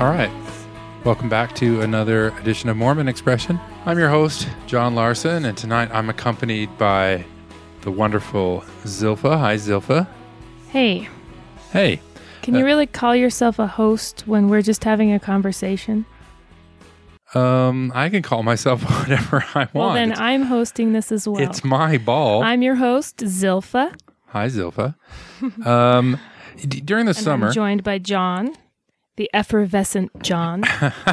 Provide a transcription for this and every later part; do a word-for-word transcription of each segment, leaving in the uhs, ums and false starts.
All right. Welcome back to another edition of Mormon Expression. I'm your host, John Larson, and tonight I'm accompanied by the wonderful Zilpha. Hi, Zilpha. Hey. Hey. Can uh, you really call yourself a host when we're just having a conversation? Um, I can call myself whatever I want. Well, then it's, I'm hosting this as well. It's my ball. I'm your host, Zilpha. Hi, Zilpha. um, d- during the and summer... I'm joined by John, the effervescent John.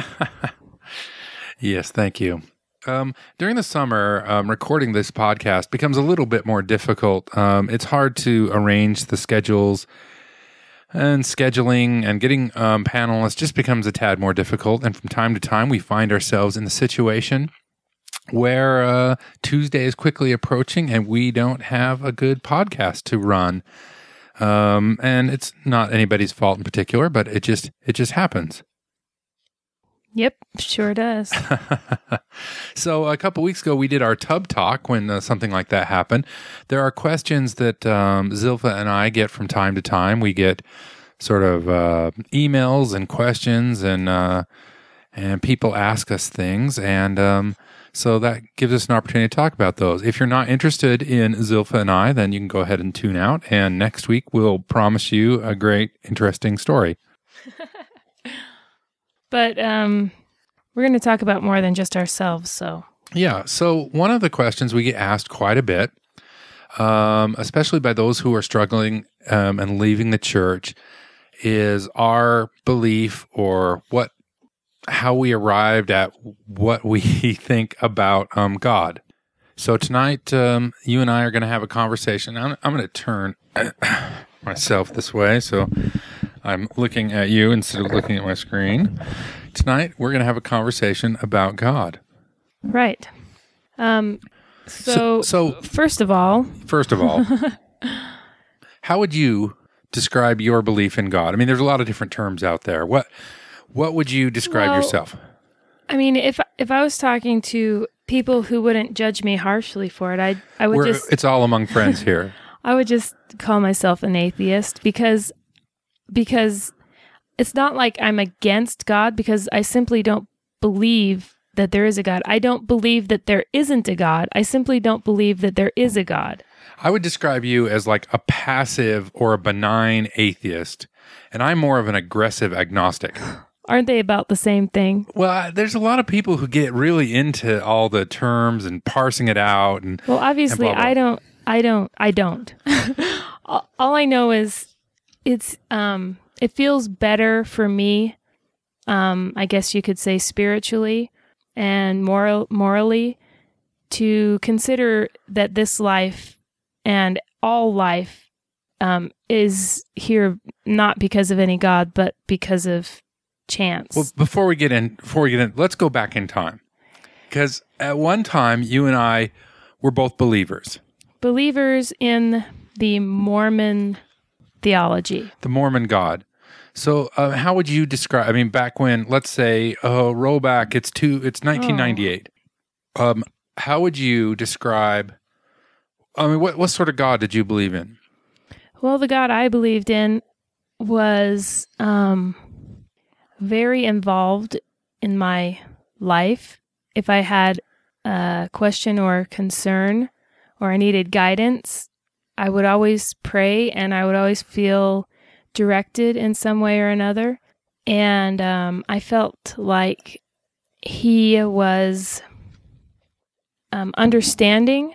Yes, thank you. Um, during the summer, um, recording this podcast becomes a little bit more difficult. Um, it's hard to arrange the schedules, and scheduling and getting um, panelists just becomes a tad more difficult. And from time to time, we find ourselves in the situation where uh, Tuesday is quickly approaching and we don't have a good podcast to run. Um, and it's not anybody's fault in particular, but it just it just happens. Yep, sure does. So a couple weeks ago, we did our Tub Talk when uh, something like that happened. There are questions that um, Zilpha and I get from time to time. We get sort of uh, emails and questions, and uh, and people ask us things, and um, so that gives us an opportunity to talk about those. If you're not interested in Zilpha and I, then you can go ahead and tune out, and next week we'll promise you a great, interesting story. But um, we're going to talk about more than just ourselves, so. Yeah, so one of the questions we get asked quite a bit, um, especially by those who are struggling um, and leaving the church, is our belief or what, how we arrived at what we think about um, God. So tonight, um, you and I are going to have a conversation. I'm, I'm going to turn myself this way, so I'm looking at you instead of looking at my screen. Tonight, we're going to have a conversation about God. Right. Um, so, so, so, first of all... First of all, how would you describe your belief in God? I mean, there's a lot of different terms out there. What what would you describe well, yourself? I mean, if if I was talking to people who wouldn't judge me harshly for it, I I would we're, just... It's all among friends here. I would just call myself an atheist because... Because it's not like I'm against God, because I simply don't believe that there is a God. I don't believe that there isn't a God. I simply don't believe that there is a God. I would describe you as like a passive or a benign atheist, and I'm more of an aggressive agnostic. Aren't they about the same thing? Well, there's a lot of people who get really into all the terms and parsing it out. And well, obviously, and blah, blah. I don't. I don't. I don't. all, all I know is. It's um it feels better for me, um, I guess you could say spiritually and moral morally, to consider that this life and all life um is here not because of any God, but because of chance. Well, before we get in before we get in, let's go back in time. Because at one time you and I were both believers. Believers in the Mormon theology. The Mormon God. So uh, how would you describe, I mean, back when, let's say, uh, roll back, it's two, it's nineteen ninety-eight. Oh. Um, how would you describe, I mean, what, what sort of God did you believe in? Well, the God I believed in was um, very involved in my life. If I had a question or concern or I needed guidance, I would always pray, and I would always feel directed in some way or another. And um, I felt like he was um, understanding,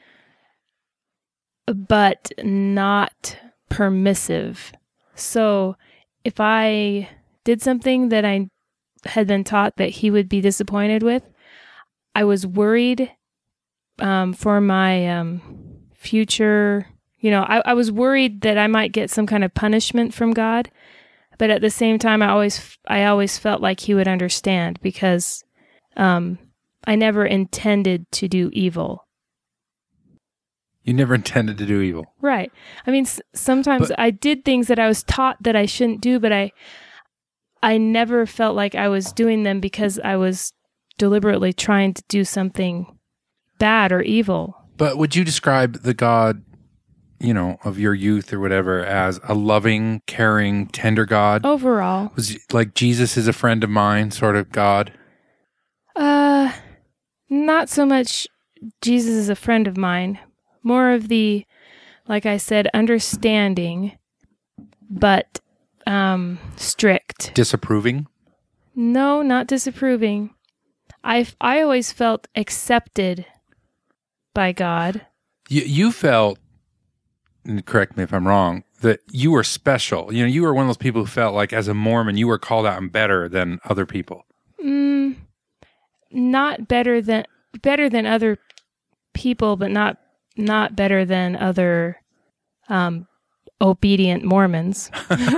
but not permissive. So if I did something that I had been taught that he would be disappointed with, I was worried um, for my um, future... You know, I, I was worried that I might get some kind of punishment from God, but at the same time, I always, I always felt like he would understand, because um, I never intended to do evil. You never intended to do evil, right? I mean, s- sometimes but, I did things that I was taught that I shouldn't do, but I, I never felt like I was doing them because I was deliberately trying to do something bad or evil. But would you describe the God you know, of your youth or whatever as a loving, caring, tender God? Overall. Was like Jesus is a friend of mine sort of God? Uh, not so much Jesus is a friend of mine. More of the, like I said, understanding, but um, strict. Disapproving? No, not disapproving. I I always felt accepted by God. You, you felt, and correct me if I'm wrong, that you were special. You know, you were one of those people who felt like as a Mormon, you were called out and better than other people. Mm, not better than better than other people, but not not better than other um, obedient Mormons.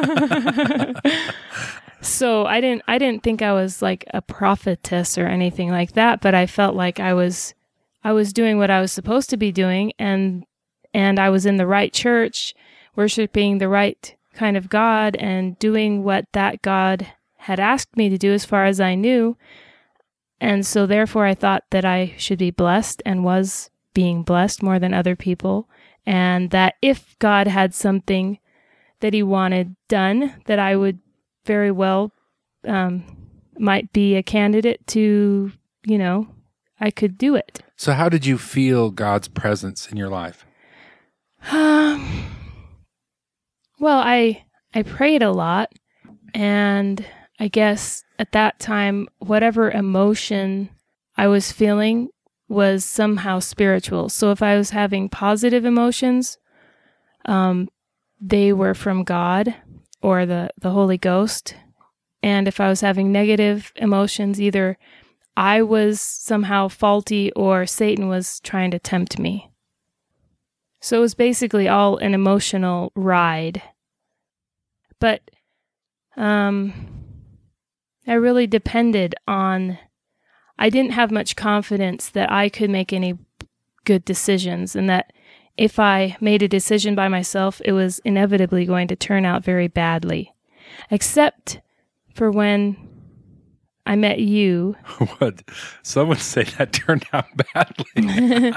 So I didn't I didn't think I was like a prophetess or anything like that, but I felt like I was I was doing what I was supposed to be doing, and and I was in the right church, worshiping the right kind of God and doing what that God had asked me to do as far as I knew. And so therefore I thought that I should be blessed and was being blessed more than other people, and that if God had something that he wanted done, that I would very well um, might be a candidate to, you know, I could do it. So how did you feel God's presence in your life? Um, well, I I prayed a lot, and I guess at that time, whatever emotion I was feeling was somehow spiritual. So if I was having positive emotions, um, they were from God or the, the Holy Ghost. And if I was having negative emotions, either I was somehow faulty or Satan was trying to tempt me. So it was basically all an emotional ride. But um, I really depended on, I didn't have much confidence that I could make any good decisions, and that if I made a decision by myself, it was inevitably going to turn out very badly. Except for when I met you. What? Some would say that turned out badly.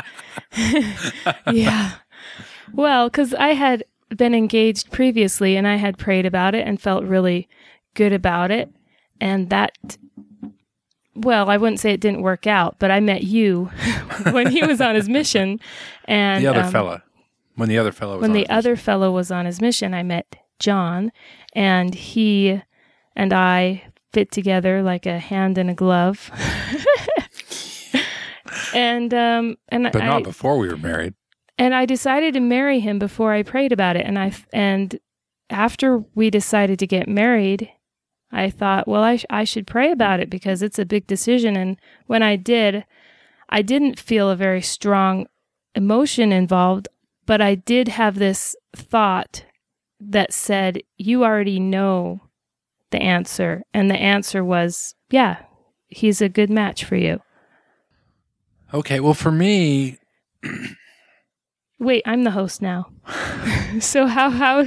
Yeah. Well, because I had been engaged previously, and I had prayed about it and felt really good about it. And that, well, I wouldn't say it didn't work out, but I met you when he was on his mission. And the other um, fella. When the other fellow was When on the his other mission. fellow was on his mission, I met John, and he and I fit together like a hand in a glove. and um, and But I, not before we were married. And I decided to marry him before I prayed about it. And I and after we decided to get married, I thought, well, I sh- I should pray about it because it's a big decision. And when I did, I didn't feel a very strong emotion involved, but I did have this thought that said, you already know the answer. And the answer was, yeah, he's a good match for you. Okay, well, for me... Wait, I'm the host now. So how, how,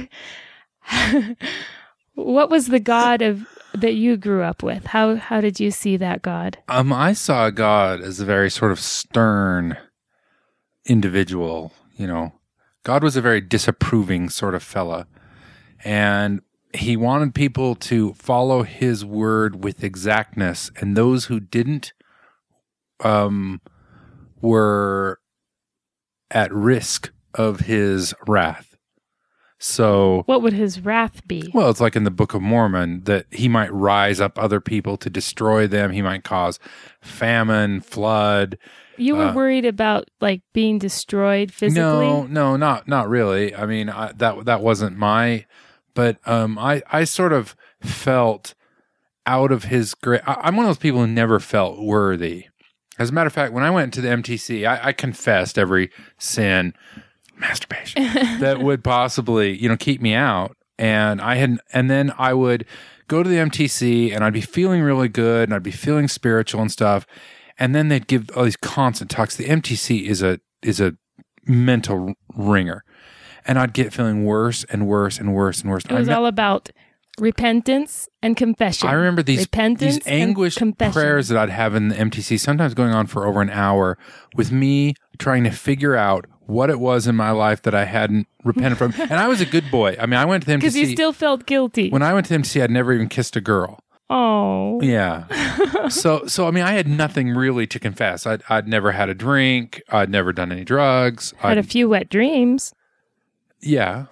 what was the God of that you grew up with? How, how did you see that God? Um, I saw God as a very sort of stern individual, you know. God was a very disapproving sort of fella. And he wanted people to follow his word with exactness. And those who didn't um, were at risk of his wrath. So, what would his wrath be? Well, it's like in the Book of Mormon that he might rise up other people to destroy them. He might cause famine, flood. You were uh, worried about like being destroyed physically? No, no, not not really. I mean, I, that that wasn't my. But um, I I sort of felt out of his grace. I'm one of those people who never felt worthy. As a matter of fact, when I went to the M T C, I, I confessed every sin, masturbation, that would possibly, you know, keep me out. And I had, and then I would go to the M T C, and I'd be feeling really good, and I'd be feeling spiritual and stuff. And then they'd give all these constant talks. The M T C is a is a mental ringer, and I'd get feeling worse and worse and worse and worse. It was I all about repentance and confession. I remember these, repentance these anguished and confession. prayers that I'd have in the M T C, sometimes going on for over an hour, with me trying to figure out what it was in my life that I hadn't repented from. And I was a good boy. I mean, I went to him to see... Because you still felt guilty. When I went to him to see, I'd never even kissed a girl. Oh. Yeah. so, so I mean, I had nothing really to confess. I'd, I'd never had a drink. I'd never done any drugs. Had I'd, a few wet dreams. Yeah.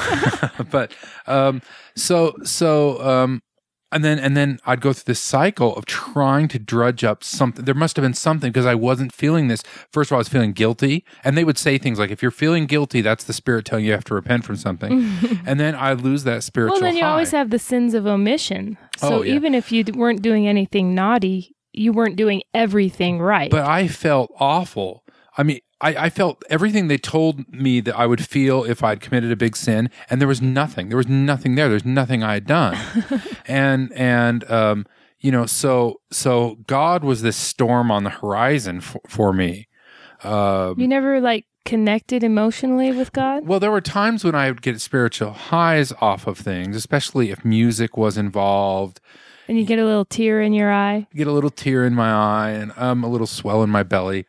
but, um, so, so, um, and then, and then I'd go through this cycle of trying to drudge up something. There must have been something because I wasn't feeling this. First of all, I was feeling guilty. And they would say things like, if you're feeling guilty, that's the Spirit telling you you have to repent from something. And then I lose that spiritual Well, then you high. always have the sins of omission. So Oh, yeah. even if you d- weren't doing anything naughty, you weren't doing everything right. But I felt awful. I mean, I, I felt everything they told me that I would feel if I'd committed a big sin, and there was nothing. There was nothing there. There's nothing I had done. and, and, um, you know, so, so God was this storm on the horizon for, for me. Um, you never like connected emotionally with God? Well, there were times when I would get spiritual highs off of things, especially if music was involved. And you get a little tear in your eye? Get a little tear in my eye and um, a little swell in my belly.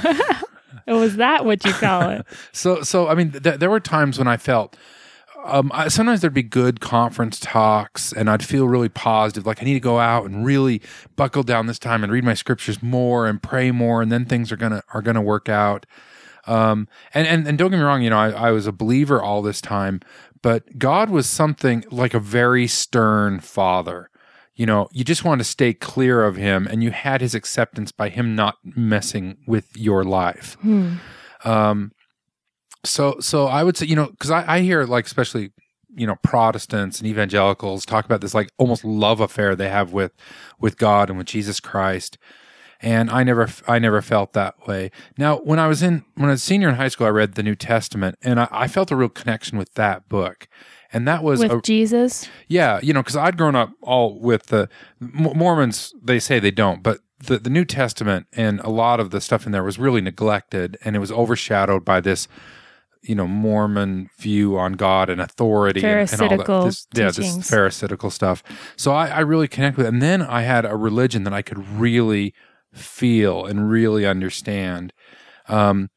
Oh, was that what you call it? so, so I mean, th- there were times when I felt, um, I, sometimes there'd be good conference talks and I'd feel really positive, like I need to go out and really buckle down this time and read my scriptures more and pray more, and then things are gonna are gonna work out. Um, and, and, and don't get me wrong, you know, I, I was a believer all this time, but God was something like a very stern father. You know, you just wanted to stay clear of him, and you had his acceptance by him not messing with your life. Hmm. Um, so, so I would say, you know, because I, I hear like, especially, you know, Protestants and evangelicals talk about this like almost love affair they have with, with God and with Jesus Christ. And I never, I never felt that way. Now, when I was in, when I was a senior in high school, I read the New Testament, and I, I felt a real connection with that book. And that was with a, Jesus? Yeah, you know, because I'd grown up all with the Mormons. They say they don't, but the, the New Testament and a lot of the stuff in there was really neglected, and it was overshadowed by this, you know, Mormon view on God and authority and, and all that. This, yeah, this Pharisaical stuff. So I, I really connected with it. And then I had a religion that I could really feel and really understand. Um,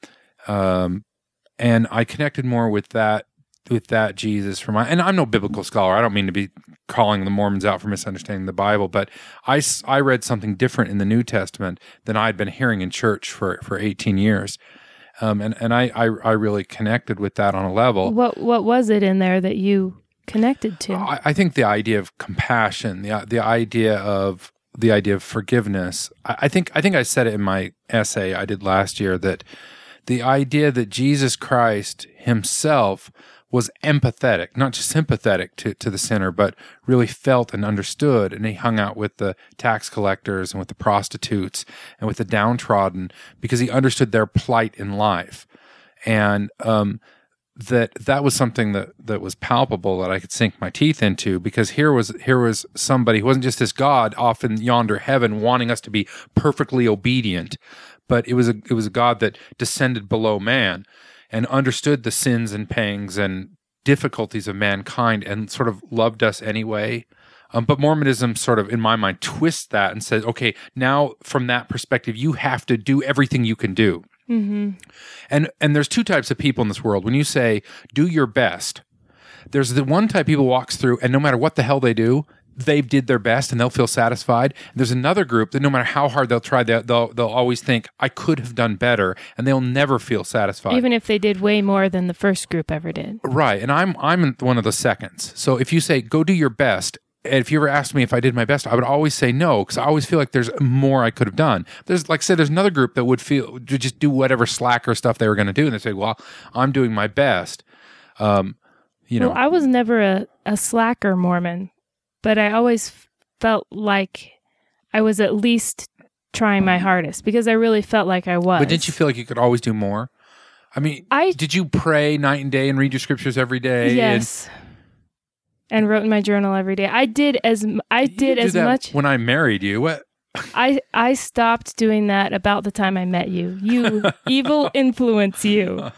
um, and I connected more with that with that Jesus for my, and I'm no biblical scholar. I don't mean to be calling the Mormons out for misunderstanding the Bible, but I, I read something different in the New Testament than I'd been hearing in church for, for eighteen years. Um, and, and I, I, I really connected with that on a level. What, what was it in there that you connected to? I, I think the idea of compassion, the, the idea of, the idea of forgiveness. I, I think, I think I said it in my essay I did last year, that the idea that Jesus Christ himself was empathetic, not just sympathetic to, to the sinner, but really felt and understood. And he hung out with the tax collectors and with the prostitutes and with the downtrodden because he understood their plight in life. And um, that that was something that, that was palpable that I could sink my teeth into, because here was here was somebody who wasn't just this God off in yonder heaven wanting us to be perfectly obedient, but it was a it was a God that descended below man and understood the sins and pangs and difficulties of mankind and sort of loved us anyway. Um, but Mormonism sort of, in my mind, twists that and says, okay, now from that perspective, you have to do everything you can do. Mm-hmm. And and there's two types of people in this world. When you say, do your best, there's the one type people walks through, and no matter what the hell they do, they did their best and they'll feel satisfied. There's another group that no matter how hard they'll try, they'll, they'll, they'll always think, I could have done better, and they'll never feel satisfied. Even if they did way more than the first group ever did. Right, and I'm I'm one of the seconds. So if you say, go do your best, and if you ever asked me if I did my best, I would always say no, because I always feel like there's more I could have done. There's, like I said, there's another group that would feel, would just do whatever slacker stuff they were going to do, and they say, well, I'm doing my best. Um, you know, well, I was never a, a slacker Mormon, but I always felt like I was at least trying my hardest, because I really felt like I was. But didn't you feel like you could always do more? I mean, I, did you pray night and day and read your scriptures every day? Yes. And, and wrote in my journal every day. I did as I did you as that much when I married you. What? I I stopped doing that about the time I met you. You evil influence, you.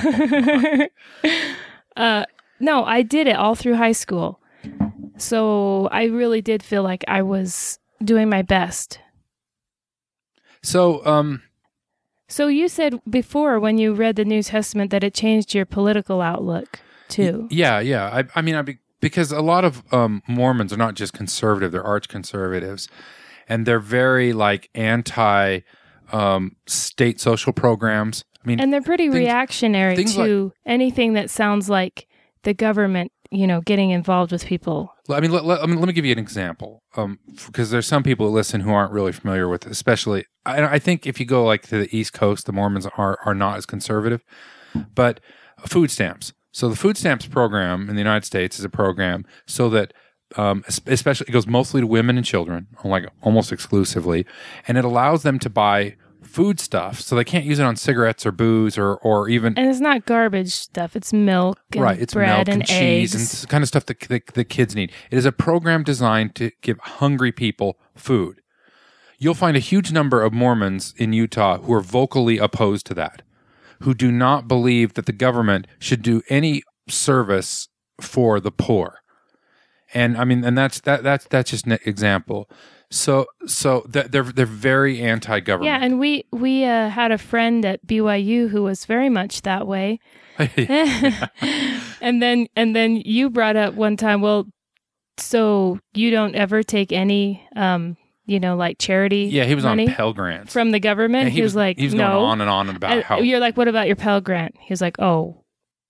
uh, no, I did it all through high school. So I really did feel like I was doing my best. So, um, So you said before when you read the New Testament that it changed your political outlook too. Yeah, yeah. I, I mean, I be, because a lot of um, Mormons are not just conservative; they're arch conservatives, and they're very like anti um, state social programs. I mean, and they're pretty things, reactionary things to like, anything that sounds like the government, you know, getting involved with people. I mean, let, let, I mean, let me give you an example, um, because there's some people who listen who aren't really familiar with it, especially, I, I think if you go like to the East Coast, the Mormons are, are not as conservative, but food stamps. So the food stamps program in the United States is a program so that, um, especially, it goes mostly to women and children, like almost exclusively, and it allows them to buy food stuff, so they can't use it on cigarettes or booze or or even. And it's not garbage stuff; it's milk, and right? It's bread milk and, and cheese eggs. and the kind of stuff that the, the kids need. It is a program designed to give hungry people food. You'll find a huge number of Mormons in Utah who are vocally opposed to that, who do not believe that the government should do any service for the poor. And I mean, and that's that that's that's just an example. So, so they're they're very anti-government. Yeah, and we we uh, had a friend at B Y U who was very much that way. and then and then you brought up one time, well, so you don't ever take any, um, you know, like charity. Yeah, he was money on Pell Grants from the government. Yeah, he, he was, was like, he was no. going on and on about and how you're like, what about your Pell Grant? He was like, oh,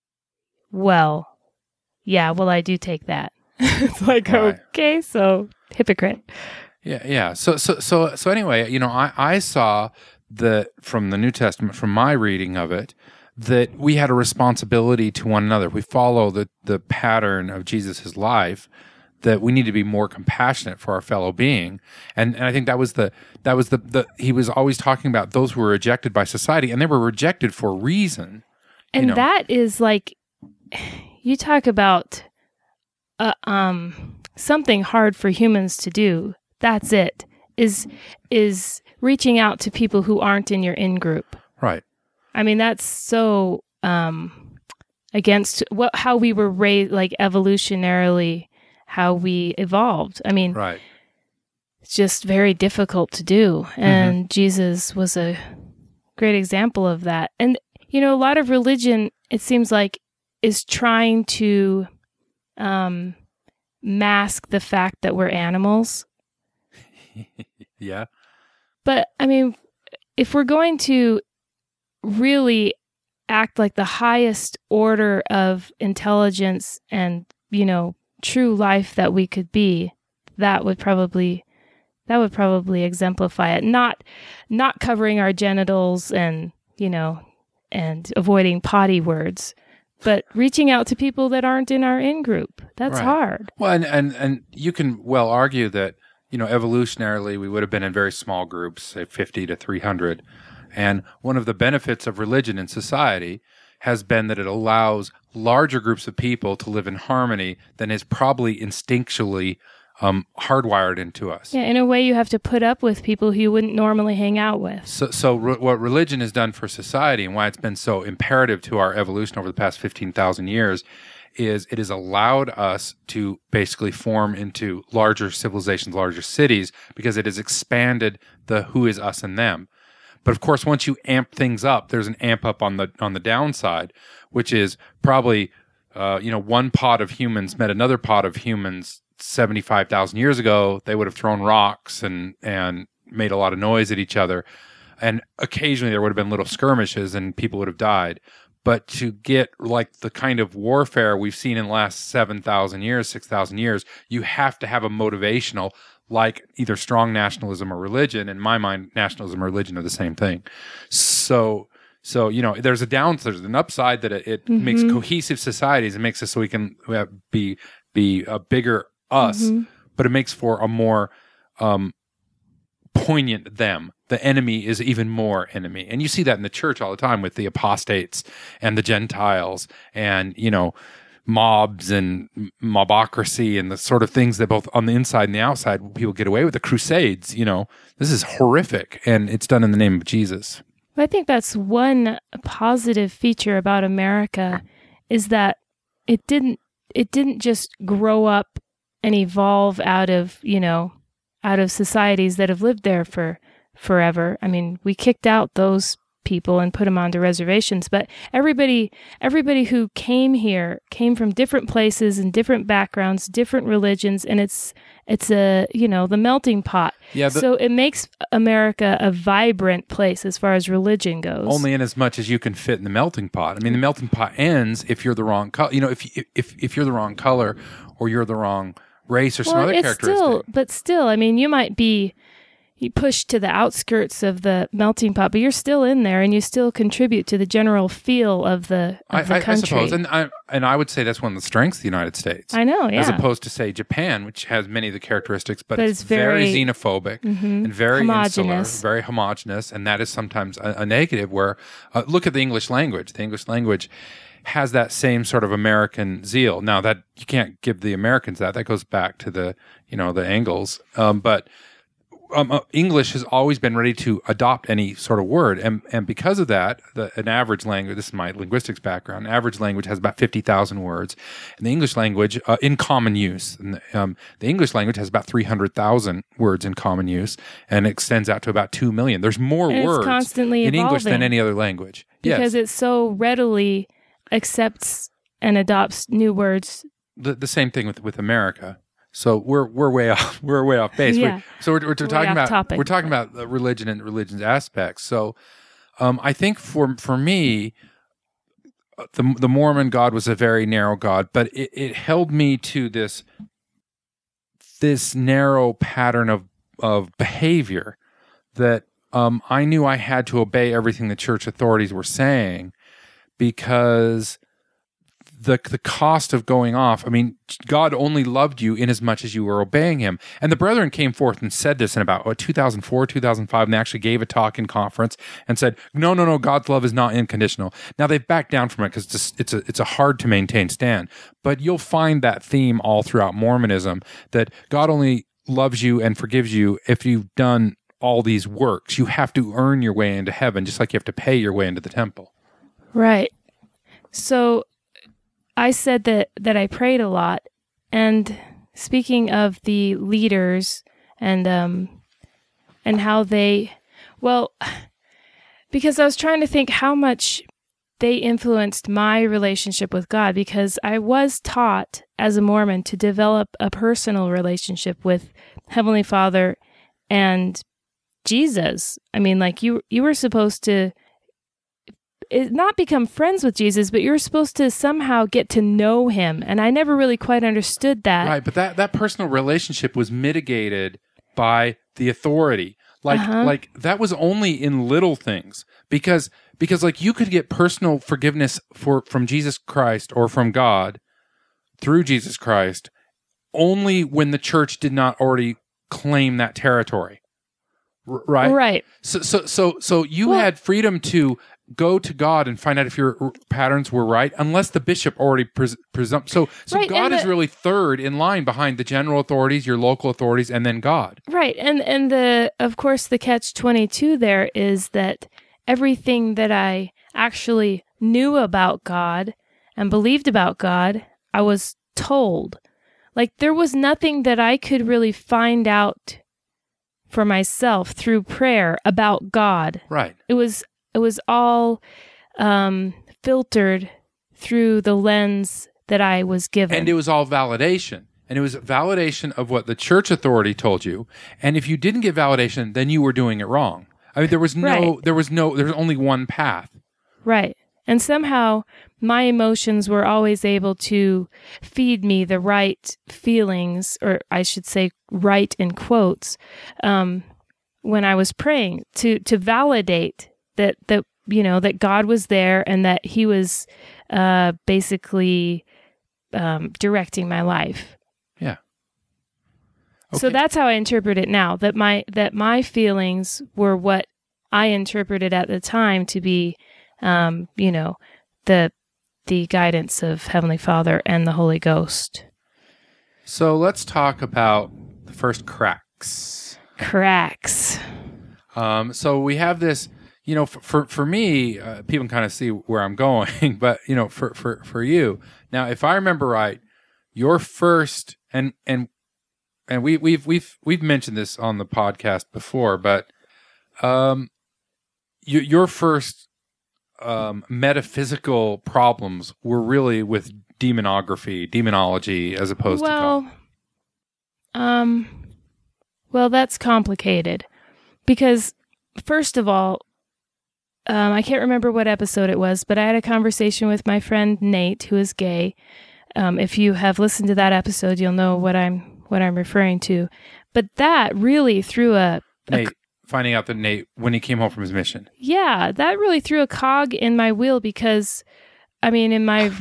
well, yeah, well, I do take that. It's like, right. Okay, so hypocrite. Yeah, yeah. So, so, so, so. Anyway, you know, I, I saw that from the New Testament, from my reading of it, that we had a responsibility to one another. If we follow the the pattern of Jesus' life, that we need to be more compassionate for our fellow being. And and I think that was the that was the the he was always talking about those who were rejected by society, and they were rejected for a reason. And you know. that is like, you talk about uh, um something hard for humans to do. That's it, is is reaching out to people who aren't in your in-group. Right. I mean, that's so um, against what how we were raised, like evolutionarily, how we evolved. I mean, right. It's just very difficult to do. And mm-hmm. Jesus was a great example of that. And, you know, a lot of religion, it seems like, is trying to um, mask the fact that we're animals. Yeah. But, I mean, if we're going to really act like the highest order of intelligence and, you know, true life that we could be, that would probably that would probably exemplify it. Not not covering our genitals and, you know, and avoiding potty words, but reaching out to people that aren't in our in-group. That's right. hard. Well, and, and and you can well argue that, you know, evolutionarily, we would have been in very small groups, say fifty to three hundred. And one of the benefits of religion in society has been that it allows larger groups of people to live in harmony than is probably instinctually um, hardwired into us. Yeah, in a way, you have to put up with people who you wouldn't normally hang out with. So, so re- what religion has done for society and why it's been so imperative to our evolution over the past fifteen thousand years is it has allowed us to basically form into larger civilizations, larger cities, because it has expanded the who is us and them. But of course, once you amp things up, there's an amp up on the on the downside, which is probably, uh, you know, one pod of humans met another pod of humans seventy-five thousand years ago. They would have thrown rocks and and made a lot of noise at each other, and occasionally there would have been little skirmishes and people would have died. But to get like the kind of warfare we've seen in the last seven thousand years, six thousand years, you have to have a motivational, like either strong nationalism or religion. In my mind, nationalism or religion are the same thing. So, so you know, there's a downside, there's an upside that it, it mm-hmm. makes cohesive societies. It makes us so we can be be a bigger us, mm-hmm. but it makes for a more um, poignant them. The enemy is even more enemy. And you see that in the church all the time with the apostates and the Gentiles and, you know, mobs and mobocracy and the sort of things that both on the inside and the outside people get away with. The Crusades, you know, this is horrific, and it's done in the name of Jesus. I think that's one positive feature about America is that it didn't it didn't just grow up and evolve out of, you know, out of societies that have lived there for forever. I mean, we kicked out those people and put them onto reservations. But everybody, everybody who came here came from different places and different backgrounds, different religions, and it's it's a you know the melting pot. Yeah. The, so it makes America a vibrant place as far as religion goes. Only in as much as you can fit in the melting pot. I mean, the melting pot ends if you're the wrong color. You know, if if if you're the wrong color or you're the wrong race or some well, other it's characteristic. Still, but still, I mean, you might be. You push to the outskirts of the melting pot, but you're still in there, and you still contribute to the general feel of the, of I, the I, country. I suppose, and I and I would say that's one of the strengths of the United States. I know, yeah. As opposed to say Japan, which has many of the characteristics, but, but it's, it's very, very xenophobic mm-hmm, and very homogenous. insular, very homogenous, and that is sometimes a, a negative. Where uh, look at the English language. The English language has that same sort of American zeal. Now that you can't give the Americans that. That goes back to the you know the Angles, um, but. Um, uh, English has always been ready to adopt any sort of word, and and because of that, the, an average language. This is my linguistics background. Average language has about fifty thousand words, and the English language uh, in common use. And the, um, the English language has about three hundred thousand words in common use, and it extends out to about two million. There's more and words it's constantly in English than evolving any other language because yes. it so readily accepts and adopts new words. The the same thing with with America. So we're we're way off we're way off base. Yeah. We're, so we're, we're, we're talking about topic. we're talking about the religion and religion's aspects. So um, I think for for me, the the Mormon God was a very narrow God, but it, it held me to this this narrow pattern of of behavior that um, I knew I had to obey everything the church authorities were saying because. The the cost of going off, I mean, God only loved you in as much as you were obeying him. And the brethren came forth and said this in about what, two thousand four, two thousand five, and they actually gave a talk in conference and said, no, no, no, God's love is not unconditional. Now they've backed down from it because it's, it's, a, it's a hard to maintain stand. But you'll find that theme all throughout Mormonism, that God only loves you and forgives you if you've done all these works. You have to earn your way into heaven, just like you have to pay your way into the temple. Right. So I said that, that I prayed a lot, and speaking of the leaders and um and how they, well, because I was trying to think how much they influenced my relationship with God, because I was taught as a Mormon to develop a personal relationship with Heavenly Father and Jesus. I mean, like you you were supposed to not become friends with Jesus, but you're supposed to somehow get to know him. And I never really quite understood that. Right, but that, that personal relationship was mitigated by the authority. Like uh-huh. like that was only in little things. Because because like you could get personal forgiveness for from Jesus Christ or from God through Jesus Christ only when the church did not already claim that territory. R- right? Right. So so so so you well, had freedom to go to God and find out if your patterns were right, unless the bishop already pres- presumed. So, so right, God the, is really third in line behind the general authorities, your local authorities, and then God. Right, and and the of course the catch twenty-two there is that everything that I actually knew about God and believed about God, I was told. Like there was nothing that I could really find out for myself through prayer about God. Right. It was. It was all um, filtered through the lens that I was given. And it was all validation. And it was validation of what the church authority told you. And if you didn't get validation, then you were doing it wrong. I mean, there was no, right. there was no, there was only one path. Right. And somehow my emotions were always able to feed me the right feelings, or I should say right in quotes, um, when I was praying to, to validate that, that, you know, that God was there and that he was uh, basically um, directing my life. Yeah. Okay. So that's how I interpret it now, that my, that my feelings were what I interpreted at the time to be, um, you know, the, the guidance of Heavenly Father and the Holy Ghost. So let's talk about the first cracks. Cracks. Um, so we have this, you know, for for, for me, uh, people can kind of see where I'm going, but you know, for, for, for you, now, if I remember right, your first and and and we we've we've we've mentioned this on the podcast before, but um, y- your first um, metaphysical problems were really with demonography, demonology, as opposed well, to God. Um, well, that's complicated because, first of all, um, I can't remember what episode it was, but I had a conversation with my friend Nate, who is gay. Um, if you have listened to that episode, you'll know what I'm what I'm referring to. But that really threw a, a Nate, finding out that Nate, when he came home from his mission. Yeah, that really threw a cog in my wheel because, I mean, in my...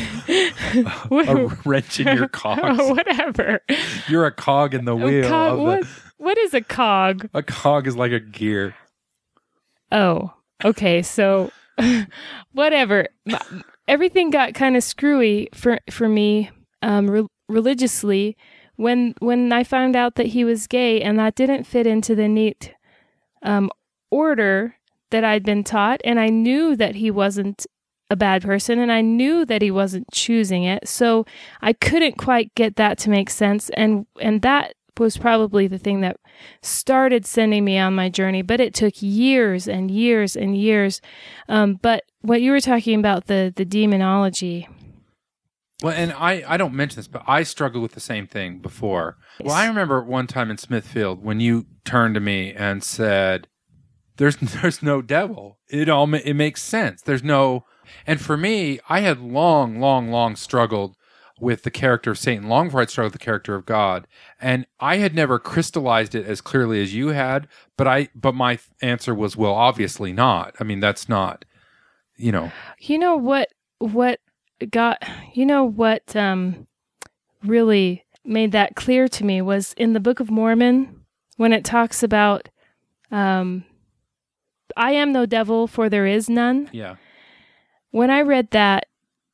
a wrench in your cogs. Whatever. You're a cog in the wheel. Cog, of the, what, what is a cog? A cog is like a gear. Oh, okay. So, whatever. Everything got kind of screwy for, for me um, re- religiously when when I found out that he was gay, and that didn't fit into the neat um, order that I'd been taught, and I knew that he wasn't a bad person, and I knew that he wasn't choosing it, so I couldn't quite get that to make sense, and and that was probably the thing that started sending me on my journey, but it took years and years and years. Um, but what you were talking about, the the demonology. Well, and I, I don't mention this, but I struggled with the same thing before. Well, I remember one time in Smithfield when you turned to me and said, "There's there's no devil. It all ma- it makes sense. There's no." And for me, I had long, long, long struggled with the character of Satan, long before I'd struggled with the character of God, and I had never crystallized it as clearly as you had. But I, but my answer was, well, obviously not. I mean, that's not, you know. You know what? What got? You know what? Um, really made that clear to me was in the Book of Mormon when it talks about, um, "I am no devil, for there is none." Yeah. When I read that,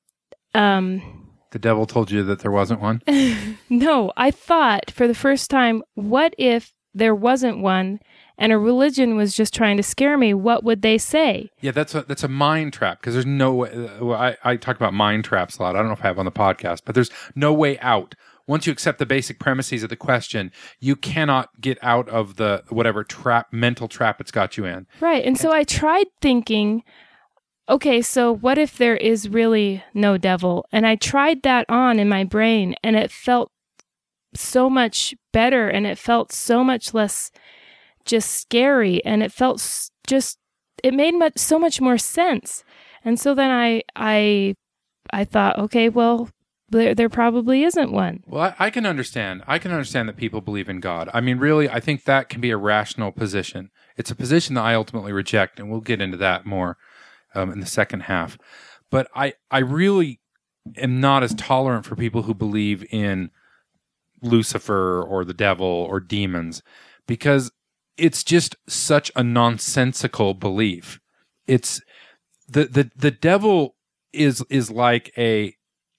um. The devil told you that there wasn't one? No, I thought for the first time, what if there wasn't one and a religion was just trying to scare me? What would they say? Yeah, that's a, that's a mind trap because there's no way. Uh, well, I, I talk about mind traps a lot. I don't know if I have on the podcast, but there's no way out. Once you accept the basic premises of the question, you cannot get out of the whatever trap, mental trap it's got you in. Right. And so I tried thinking, okay, so what if there is really no devil? And I tried that on in my brain, and it felt so much better, and it felt so much less just scary, and it felt s- just, it made much, so much more sense. And so then I, I, I thought, okay, well, there, there probably isn't one. Well, I, I can understand. I can understand that people believe in God. I mean, really, I think that can be a rational position. It's a position that I ultimately reject, and we'll get into that more Um, in the second half. But I, I really am not as tolerant for people who believe in Lucifer or the devil or demons because it's just such a nonsensical belief. It's the the, the devil is is like a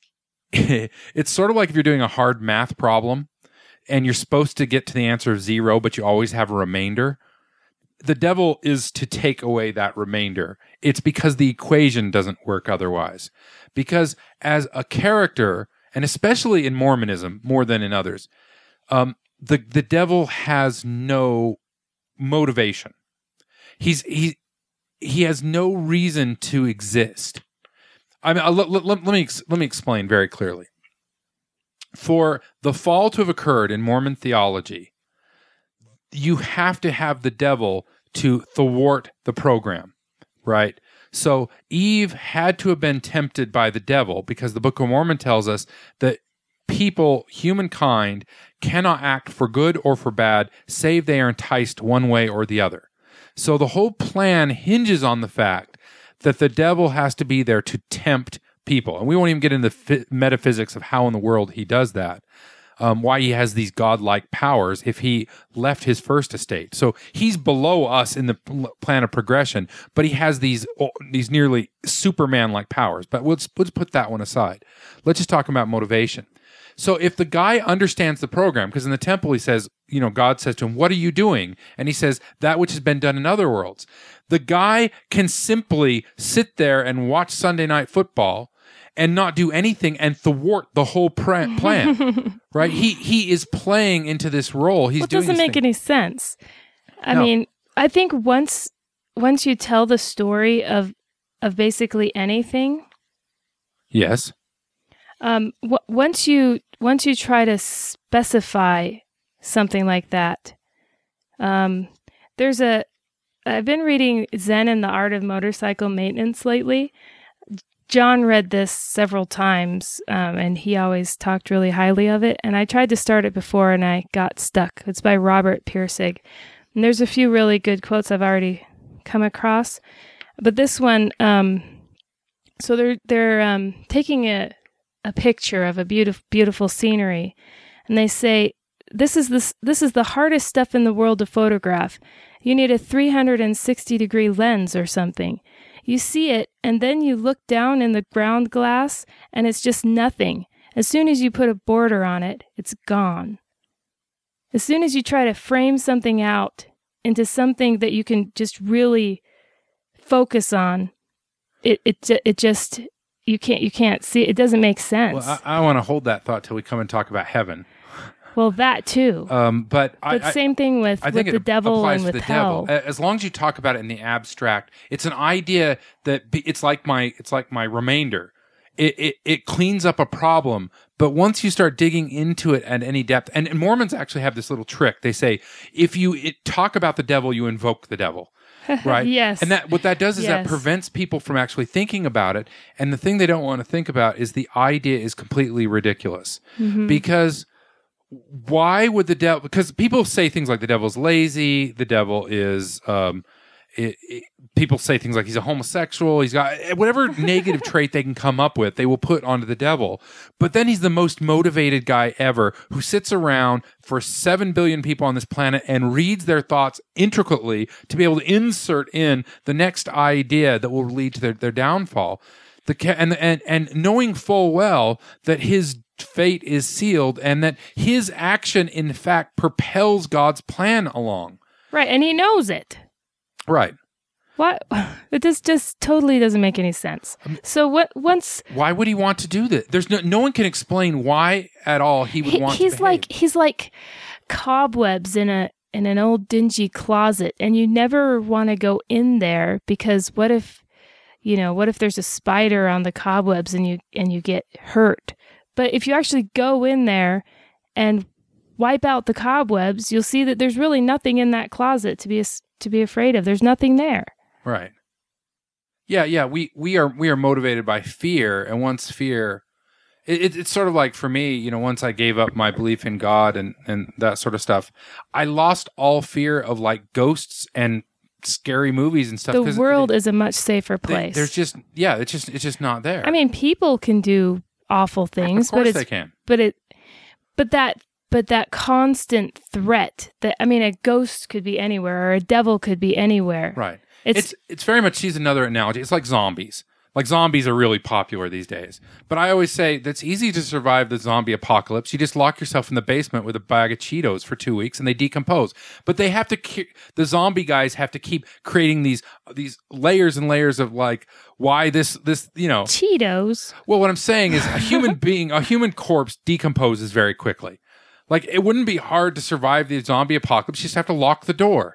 it's sort of like if you're doing a hard math problem and you're supposed to get to the answer of zero, but you always have a remainder. The devil is to take away that remainder. It's because the equation doesn't work otherwise. Because as a character, and especially in Mormonism more than in others, um, the the devil has no motivation. He's he he has no reason to exist. I mean, let, let, let me let me explain very clearly. For the fall to have occurred in Mormon theology, you have to have the devil to thwart the program, right? So Eve had to have been tempted by the devil because the Book of Mormon tells us that people, humankind, cannot act for good or for bad, save they are enticed one way or the other. So the whole plan hinges on the fact that the devil has to be there to tempt people. And we won't even get into the metaphysics of how in the world he does that. Um, why he has these godlike powers if he left his first estate. So he's below us in the plan of progression, but he has these these nearly Superman-like powers. But let's, let's put that one aside. Let's just talk about motivation. So if the guy understands the program, because in the temple he says, you know, God says to him, "What are you doing?" And he says, "That which has been done in other worlds." The guy can simply sit there and watch Sunday Night Football and not do anything and thwart the whole pra- plan, right? He he is playing into this role. He's well, it doing doesn't this make thing. any sense. I No. mean, I think once once you tell the story of of basically anything, Yes. um, w- once you once you try to specify something like that, um, there's a. I've been reading Zen and the Art of Motorcycle Maintenance lately. John read this several times, um, and he always talked really highly of it. And I tried to start it before, and I got stuck. It's by Robert Pirsig. And there's a few really good quotes I've already come across. But this one, um, so they're they're um, taking a a picture of a beautiful beautiful scenery, and they say, "This is this this is the hardest stuff in the world to photograph. You need a three hundred sixty degree lens or something. You see it, and then you look down in the ground glass, and it's just nothing. As soon as you put a border on it, it's gone. As soon as you try to frame something out into something that you can just really focus on, it it it just you can't you can't see it. It doesn't make sense." Well, I, I want to hold that thought till we come and talk about heaven. Well, that too. Um, but but I, same thing with, I with think the it devil applies and to with the hell. devil. As long as you talk about it in the abstract, it's an idea that be, it's like my it's like my remainder. It, it it cleans up a problem, but once you start digging into it at any depth, and, and Mormons actually have this little trick. They say if you it, talk about the devil, you invoke the devil. Right. Yes. And that what that does is Yes. that prevents people from actually thinking about it. And the thing they don't want to think about is the idea is completely ridiculous. Mm-hmm. Because why would the devil? Because people say things like the devil's lazy, the devil is. Um, it, it, people say things like he's a homosexual. He's got whatever negative trait they can come up with, they will put onto the devil. But then he's the most motivated guy ever, who sits around for seven billion people on this planet and reads their thoughts intricately to be able to insert in the next idea that will lead to their, their downfall. The ca- and and and knowing full well that his fate is sealed and that his action in fact propels God's plan along. Right, and he knows it. Right. What? It just just totally doesn't make any sense. So what? Once Why would he want to do this? There's no no one can explain why at all he would he, want. he's to like behave. he's like cobwebs in a in an old dingy closet, and you never want to go in there because what if, you know, what if there's a spider on the cobwebs and you and you get hurt? But if you actually go in there and wipe out the cobwebs, you'll see that there's really nothing in that closet to be as- to be afraid of. There's nothing there. Right. Yeah, yeah. We we are we are motivated by fear, and once fear, it, it, it's sort of like for me, you know, once I gave up my belief in God and and that sort of stuff, I lost all fear of like ghosts and scary movies and stuff. The 'cause world they- is a much safer they- place. there's just yeah, it's just it's just not there. I mean, people can do awful things, of course but it's they can. but it but that but that constant threat that I mean, a ghost could be anywhere or a devil could be anywhere. Right. It's, It's it's very much. She's another analogy. It's like zombies. Like zombies are really popular these days. But I always say that's easy to survive the zombie apocalypse. You just lock yourself in the basement with a bag of Cheetos for two weeks and they decompose. But they have to. Ke- the zombie guys have to keep creating these these layers and layers of like why this this you know. Cheetos. Well, what I'm saying is a human being, a human corpse decomposes very quickly. Like it wouldn't be hard to survive the zombie apocalypse. You just have to lock the door.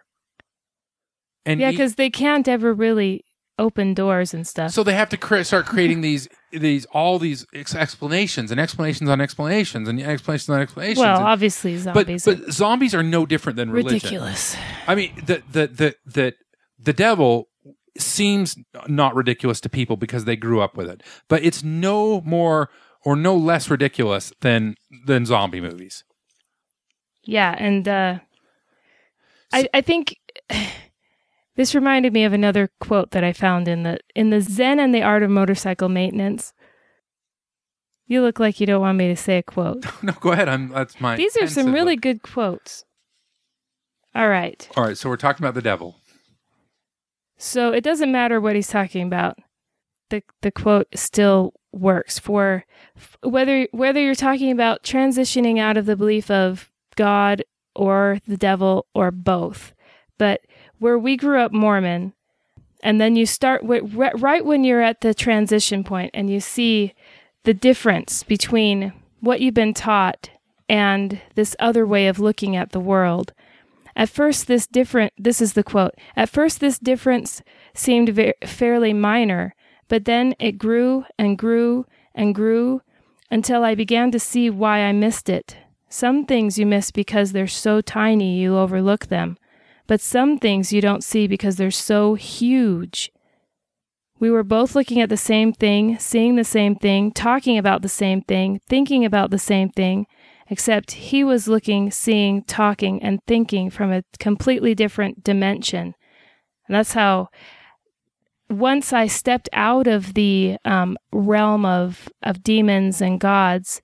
And Yeah, eat- because they can't ever really open doors and stuff. So they have to cre- start creating these, these all these ex- explanations and explanations on explanations and explanations on explanations. well, And- obviously but zombies but zombies are no different than are religion. ridiculous. I mean, the the the the the devil seems not ridiculous to people because they grew up with it, but it's no more or no less ridiculous than than zombie movies. Yeah, and uh, I I think this reminded me of another quote that I found in the in the Zen and the Art of Motorcycle Maintenance. You look like you don't want me to say a quote. No, go ahead. I'm that's my. These are some pensive really look. good quotes. All right. All right, so we're talking about the devil. So it doesn't matter what he's talking about. The the quote still works for f- whether whether you're talking about transitioning out of the belief of God or the devil or both. But where we grew up Mormon, and then you start with, right when you're at the transition point and you see the difference between what you've been taught and this other way of looking at the world. At first, this different, this is the quote, at first this difference seemed ve- fairly minor, but then it grew and grew and grew until I began to see why I missed it. Some things you miss because they're so tiny you overlook them, but some things you don't see because they're so huge. We were both looking at the same thing, seeing the same thing, talking about the same thing, thinking about the same thing, except he was looking, seeing, talking, and thinking from a completely different dimension. And that's how, once I stepped out of the um, realm of, of demons and gods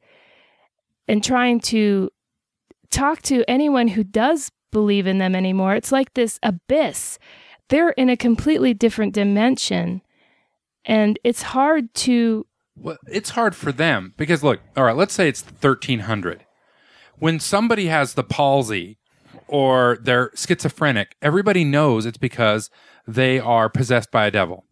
and trying to talk to anyone who does believe in them anymore, it's like this abyss. They're in a completely different dimension. And it's hard to... Well, it's hard for them because, look, all right, let's say it's thirteen hundred. When somebody has the palsy or they're schizophrenic, everybody knows it's because they are possessed by a devil.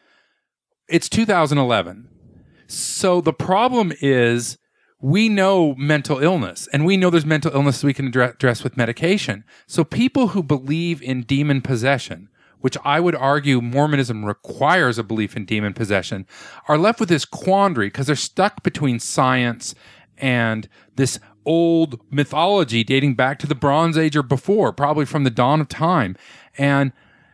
It's two thousand eleven. So the problem is we know mental illness, and we know there's mental illness we can address with medication. So people who believe in demon possession, which I would argue Mormonism requires a belief in demon possession, are left with this quandary because they're stuck between science and this old mythology dating back to the Bronze Age or before, probably from the dawn of time. And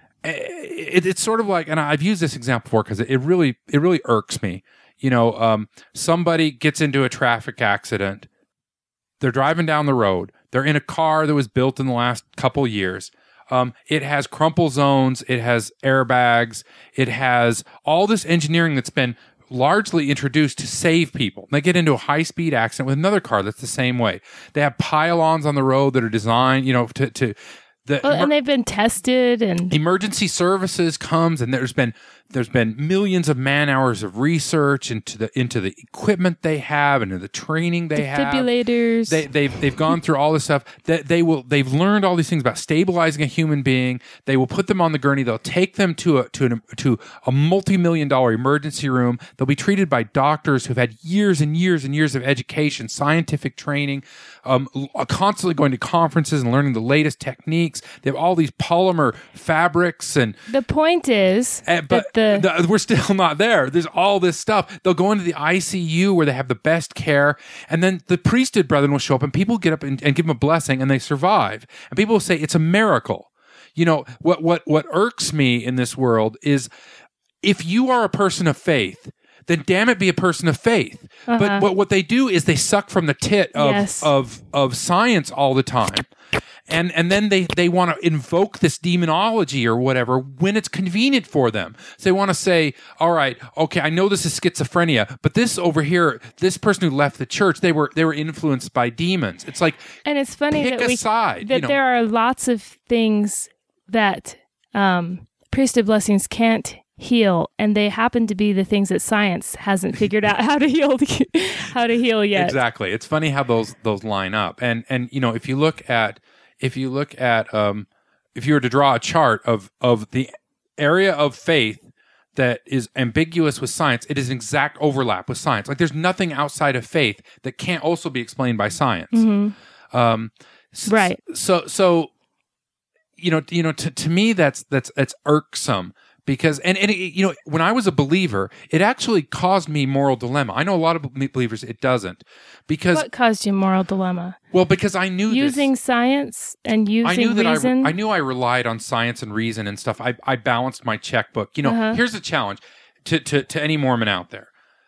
it, it's sort of like, and I've used this example before because it really, it really irks me. You know, um, somebody gets into a traffic accident. They're driving down the road. They're in a car that was built in the last couple years. Um, it has crumple zones. It has airbags. It has all this engineering that's been largely introduced to save people. They get into a high-speed accident with another car that's the same way. They have pylons on the road that are designed, you know, to... to the, well, and they've been tested, and emergency services comes, and there's been there's been millions of man hours of research into the into the equipment they have and into the training they have. Defibrillators. They they've they've gone through all this stuff. That they, they will they've learned all these things about stabilizing a human being. They will put them on the gurney. They'll take them to a to an, to a multi-million dollar emergency room. They'll be treated by doctors who've had years and years and years of education, scientific training, um, constantly going to conferences and learning the latest techniques. They have all these polymer fabrics, and the point is uh, but that the, the, we're still not there. There's all this stuff. They'll go into the I C U where they have the best care, and then the priesthood brethren will show up, and people get up and, and give them a blessing, and they survive. And people will say it's a miracle. You know, what what what irks me in this world is if you are a person of faith, then damn it, be a person of faith. Uh-huh. But but what they do is they suck from the tit of yes. of of science all the time. And and then they, they want to invoke this demonology or whatever when it's convenient for them. So they want to say, all right, okay, I know this is schizophrenia, but this over here, this person who left the church, they were they were influenced by demons. It's like, and it's funny pick that a we side, that you know. There are lots of things that um, priesthood blessings can't heal, and they happen to be the things that science hasn't figured out how to heal how to heal yet. Exactly. It's funny how those those line up. And and you know, if you look at If you look at, um, if you were to draw a chart of, of the area of faith that is ambiguous with science, it is an exact overlap with science. Like there's nothing outside of faith that can't also be explained by science. Mm-hmm. Um, right. So, so, you know, you know, to, to me, that's, that's, that's irksome. Because, and, and it, you know, when I was a believer, it actually caused me moral dilemma. I know a lot of believers it doesn't. Because what caused you moral dilemma? Well, because I knew using this. science and using I knew that reason. I, I knew I relied on science and reason and stuff. I, I balanced my checkbook. You know, uh-huh. here's the challenge to, to, to any Mormon out there.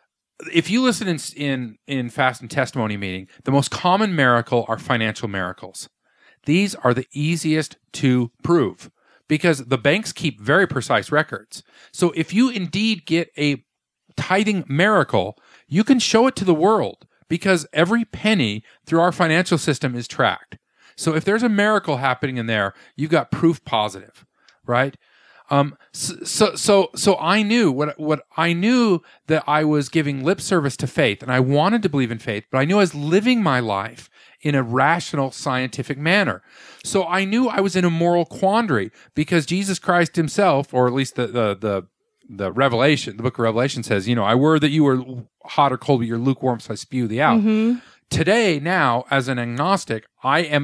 If you listen in, in, in fast and testimony meeting, the most common miracle are financial miracles. These are the easiest to prove, because the banks keep very precise records. So if you indeed get a tithing miracle, you can show it to the world because every penny through our financial system is tracked. So if there's a miracle happening in there, you've got proof positive, right? Um, so, so, so, so I knew what, what I knew that I was giving lip service to faith, and I wanted to believe in faith, but I knew I was living my life in a rational, scientific manner. So I knew I was in a moral quandary because Jesus Christ himself, or at least the, the, the, the Revelation, the book of Revelation says, you know, I were that you were hot or cold, but you're lukewarm, so I spew thee out. Mm-hmm. Today, now, as an agnostic, I am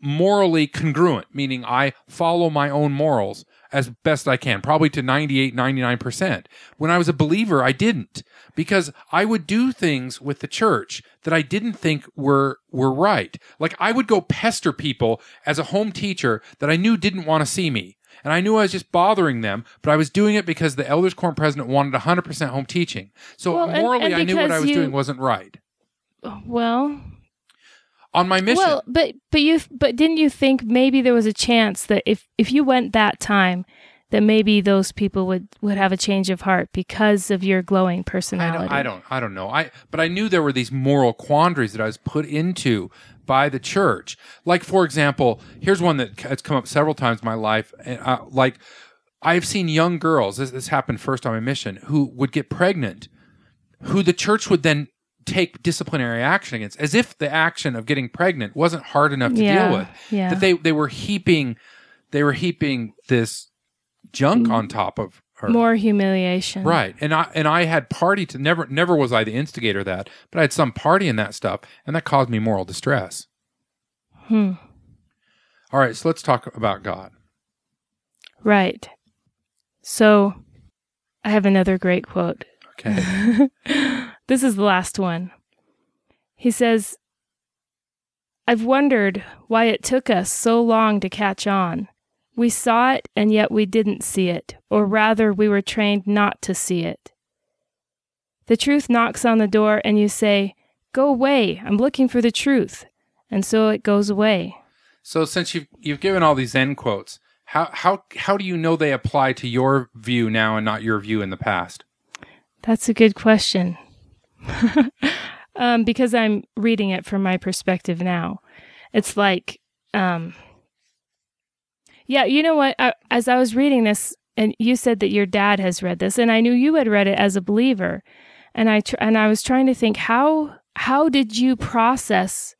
morally congruent, meaning I follow my own morals as best I can, probably to ninety-eight, ninety-nine percent. When I was a believer, I didn't, because I would do things with the church that I didn't think were were right. Like I would go pester people as a home teacher that I knew didn't want to see me. And I knew I was just bothering them, but I was doing it because the elders quorum president wanted one hundred percent home teaching. So well, morally, and, and I knew what I was you, doing wasn't right. Well... On my mission. Well, but but you but didn't you think maybe there was a chance that if, if you went that time, that maybe those people would, would have a change of heart because of your glowing personality? I don't, I don't I don't know. I but I knew there were these moral quandaries that I was put into by the church. Like, for example, here's one that has come up several times in my life. Uh, like, I've seen young girls. This, this happened first on my mission, who would get pregnant, who the church would then take disciplinary action against, as if the action of getting pregnant wasn't hard enough to yeah, deal with. Yeah. That they they were heaping they were heaping this junk on top of her. More humiliation. Right. And I and I had party to never never was I the instigator of that, but I had some party in that stuff, and that caused me moral distress. Hmm. All right, so let's talk about God. Right. So I have another great quote. Okay. This is the last one. He says, I've wondered why it took us so long to catch on. We saw it, and yet we didn't see it, or rather, we were trained not to see it. The truth knocks on the door, and you say, go away, I'm looking for the truth. And so it goes away. So since you've, you've given all these end quotes, how, how, how do you know they apply to your view now and not your view in the past? That's a good question. um, because I'm reading it from my perspective now. It's like, um, yeah, you know what? I, as I was reading this, and you said that your dad has read this, and I knew you had read it as a believer, and I tr- and I was trying to think how how did you process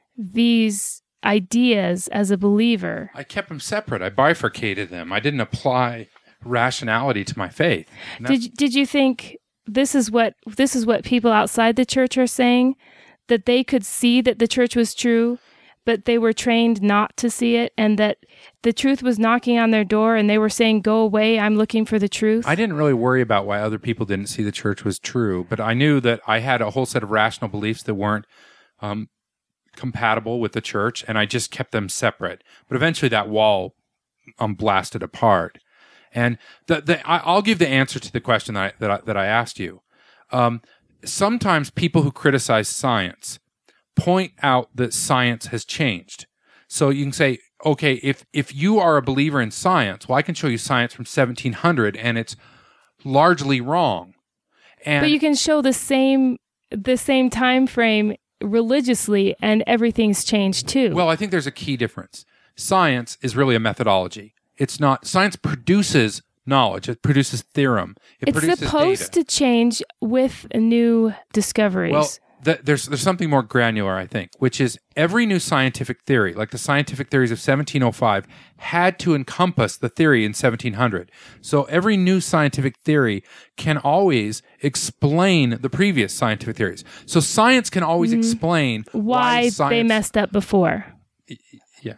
these ideas as a believer? I kept them separate. I bifurcated them. I didn't apply rationality to my faith. Did did you think this is what this is what people outside the church are saying, that they could see that the church was true, but they were trained not to see it, and that the truth was knocking on their door and they were saying, go away, I'm looking for the truth? I didn't really worry about why other people didn't see the church was true, but I knew that I had a whole set of rational beliefs that weren't um, compatible with the church, and I just kept them separate. But eventually that wall um, blasted apart. And the, the, I, I'll give the answer to the question that I, that I, that I asked you. Um, sometimes people who criticize science point out that science has changed. So you can say, okay, if if you are a believer in science, well, I can show you science from seventeen hundred, and it's largely wrong. And but you can show the same the same time frame religiously, and everything's changed too. Well, I think there's a key difference. Science is really a methodology. It's not, science produces knowledge. It produces theorem. It it's produces supposed data. to change with new discoveries. Well, th- there's there's something more granular, I think, which is every new scientific theory, like the scientific theories of seventeen oh five, had to encompass the theory in seventeen hundred. So every new scientific theory can always explain the previous scientific theories. So science can always mm-hmm. explain why, why science... they messed up before. Yeah.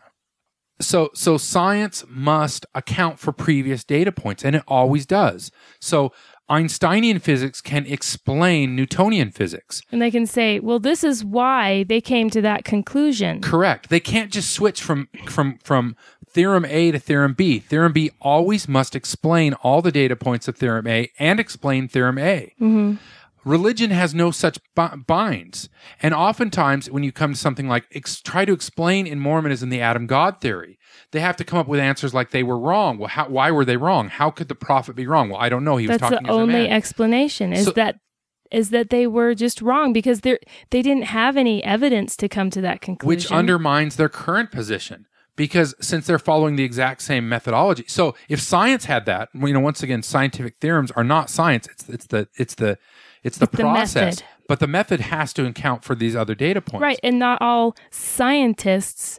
So so science must account for previous data points, and it always does. So Einsteinian physics can explain Newtonian physics. And they can say, well, this is why they came to that conclusion. Correct. They can't just switch from from from theorem A to theorem B. Theorem B always must explain all the data points of theorem A and explain theorem A. Mm-hmm. Religion has no such binds. And oftentimes, when you come to something like ex- try to explain in Mormonism the Adam God theory, they have to come up with answers like they were wrong. Well, how, why were they wrong? How could the prophet be wrong? Well, I don't know. He was That's talking the as a only man. explanation is So- that is that they were just wrong because they they didn't have any evidence to come to that conclusion. Which undermines their current position. Because since they're following the exact same methodology, so if science had that, you know, once again, scientific theorems are not science. It's it's the it's the it's the It's the process, method. but the method has to account for these other data points. Right, and not all scientists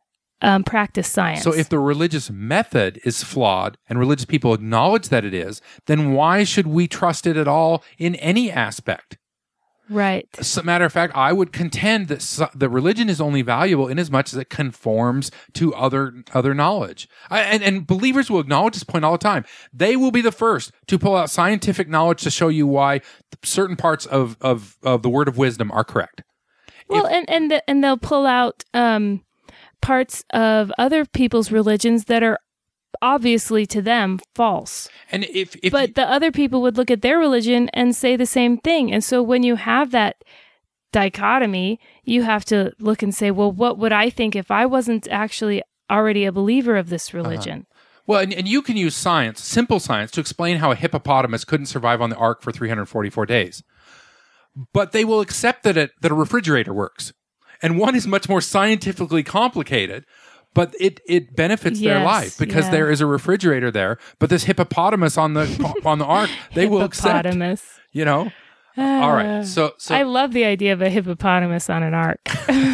um, practice science. So if the religious method is flawed and religious people acknowledge that it is, then why should we trust it at all in any aspect? Right. As a matter of fact, I would contend that so, the religion is only valuable in as much as it conforms to other other knowledge. I, and, and believers will acknowledge this point all the time. They will be the first to pull out scientific knowledge to show you why certain parts of, of, of the word of wisdom are correct. Well, If, and and the, and they'll pull out um, parts of other people's religions that are obviously to them false. and if, if But you- the other people would look at their religion and say the same thing. And so when you have that dichotomy, you have to look and say, well, what would I think if I wasn't actually already a believer of this religion? Well, and, and you can use science, simple science, to explain how a hippopotamus couldn't survive on the ark for three hundred forty-four days. But they will accept that, it, that a refrigerator works. And one is much more scientifically complicated, but it, it benefits their Yes, life because yeah. there is a refrigerator there. But this hippopotamus on the on the ark, they will accept, Hippopotamus. you know? All right. So, so I love the idea of a hippopotamus on an ark.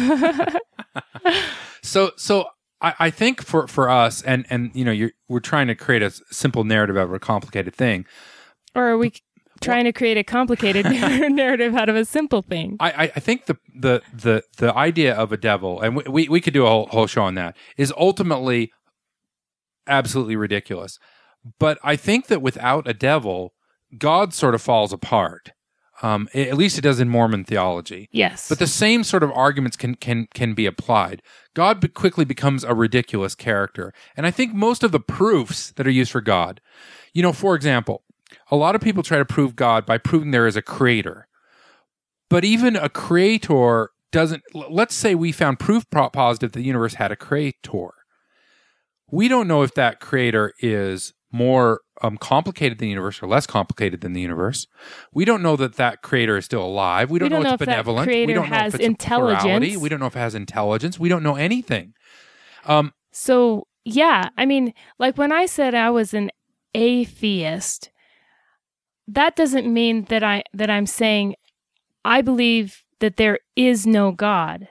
So, so I, I think for, for us, and, and you know, you're, we're trying to create a s- simple narrative out of a complicated thing. Or are we trying to create a complicated narrative out of a simple thing? I, I I think the, the the the idea of a devil, and we, we, we could do a whole, whole show on that, is ultimately absolutely ridiculous. But I think that without a devil, God sort of falls apart. Um, a- at least it does in Mormon theology. Yes. But the same sort of arguments can can can be applied. God be- quickly becomes a ridiculous character. And I think most of the proofs that are used for God, you know, for example, a lot of people try to prove God by proving there is a creator. But even a creator doesn't, l- let's say we found proof pro- positive that the universe had a creator. We don't know if that creator is more um, complicated than the universe or less complicated than the universe. We don't know that that creator is still alive. We don't, don't know, know it's if that benevolent. We creator don't know has if it's a plurality. intelligence. We don't know if it has intelligence. We don't know anything. Um, So, yeah, I mean, like when I said I was an atheist, that doesn't mean that I that I'm saying I believe that there is no God.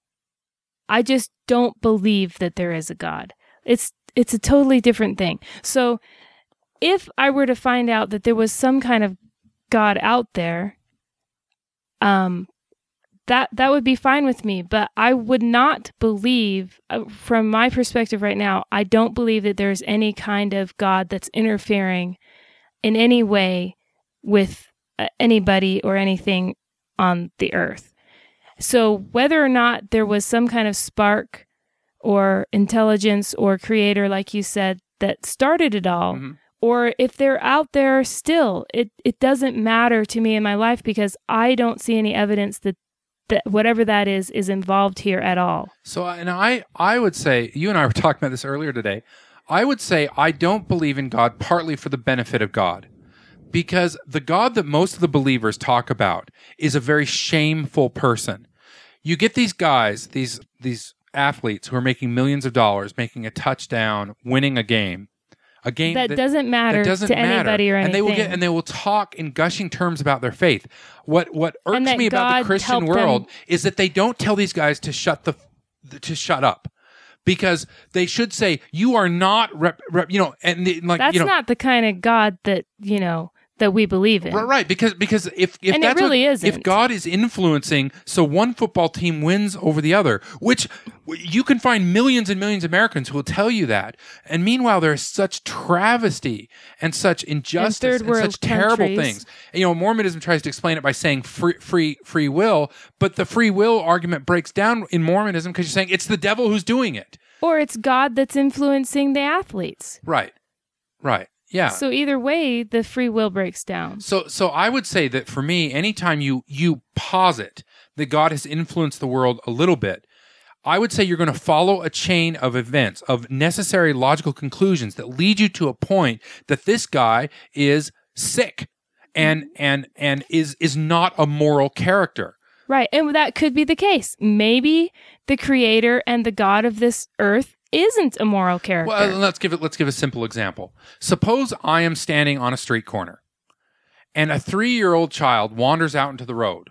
I just don't believe that there is a God. It's it's a totally different thing. So, if I were to find out that there was some kind of God out there, um that that would be fine with me, but I would not believe, uh, from my perspective right now, I don't believe that there's any kind of God that's interfering in any way with uh, anybody or anything on the earth. So whether or not there was some kind of spark or intelligence or creator, like you said, that started it all, Mhm. or if they're out there still, it, it doesn't matter to me in my life because I don't see any evidence that that whatever that is is involved here at all. So, and I, I would say, you and I were talking about this earlier today. I would say I don't believe in God partly for the benefit of God, because the God that most of the believers talk about is a very shameful person. You get these guys, these these athletes who are making millions of dollars, making a touchdown, winning a game, a game That, that doesn't matter that doesn't to matter. anybody or anything. And they will get and they will talk in gushing terms about their faith. What what irks And that me about the God Christian helped them- world is that they don't tell these guys to shut the to shut up. Because they should say, you are not rep, rep you know, and the, like That's you know, not the kind of God that, you know, that we believe in. right, right, because because if if And it that's really what, isn't. if God is influencing, so one football team wins over the other, which you can find millions and millions of Americans who will tell you that, and meanwhile there is such travesty and such injustice third and, world such terrible countries. things. And, you know, Mormonism tries to explain it by saying free free free will, but the free will argument breaks down in Mormonism because you're saying it's the devil who's doing it. Or it's God that's influencing the athletes. Right, right, yeah. So either way, the free will breaks down. So, so I would say that for me, anytime you you posit that God has influenced the world a little bit, I would say you're going to follow a chain of events, of necessary logical conclusions that lead you to a point that this guy is sick and and and is is not a moral character. Right. And that could be the case. Maybe the creator and the God of this earth isn't a moral character. Well, let's give it. Let's give a simple example. Suppose I am standing on a street corner, and a three-year-old child wanders out into the road,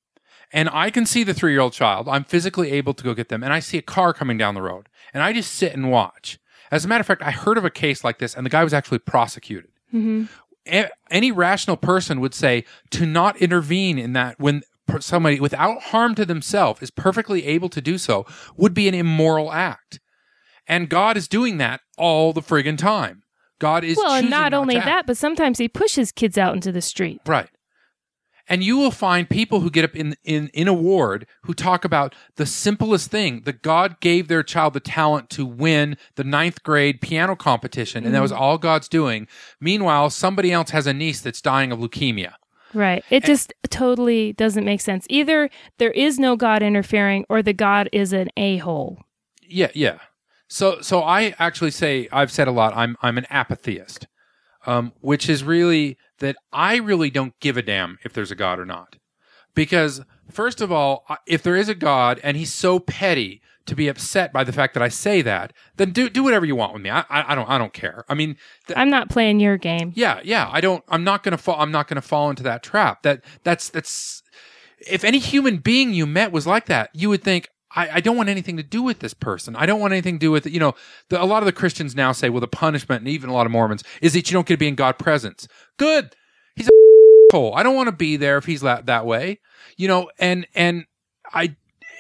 and I can see the three-year-old child. I'm physically able to go get them, and I see a car coming down the road, and I just sit and watch. As a matter of fact, I heard of a case like this, and the guy was actually prosecuted. Mm-hmm. A- Any rational person would say to not intervene in that when per- somebody without harm to themselves is perfectly able to do so would be an immoral act. And God is doing that all the friggin' time. God is well, and not, not only to act. that, but sometimes he pushes kids out into the street. Right. And you will find people who get up in, in, in a ward who talk about the simplest thing, that God gave their child the talent to win the ninth grade piano competition, and mm. that was all God's doing. Meanwhile, somebody else has a niece that's dying of leukemia. Right. It and, just totally doesn't make sense. Either there is no God interfering, or the God is an a-hole. Yeah, yeah. So so I actually say, I've said a lot, I'm I'm an apatheist, um, which is really that I really don't give a damn if there's a God or not. Because, first of all, if there is a God and he's so petty to be upset by the fact that I say that, then do do whatever you want with me. I I, I don't I don't care. I mean, th- I'm not playing your game. Yeah, yeah. I don't. I'm not gonna fall. I'm not gonna fall into that trap. That that's that's. If any human being you met was like that, you would think, I, I don't want anything to do with this person. I don't want anything to do with, you know, the, a lot of the Christians now say, well, the punishment, and even a lot of Mormons, is that you don't get to be in God's presence. Good. He's a hole. I don't want to be there if he's that, that way, you know, and, and I,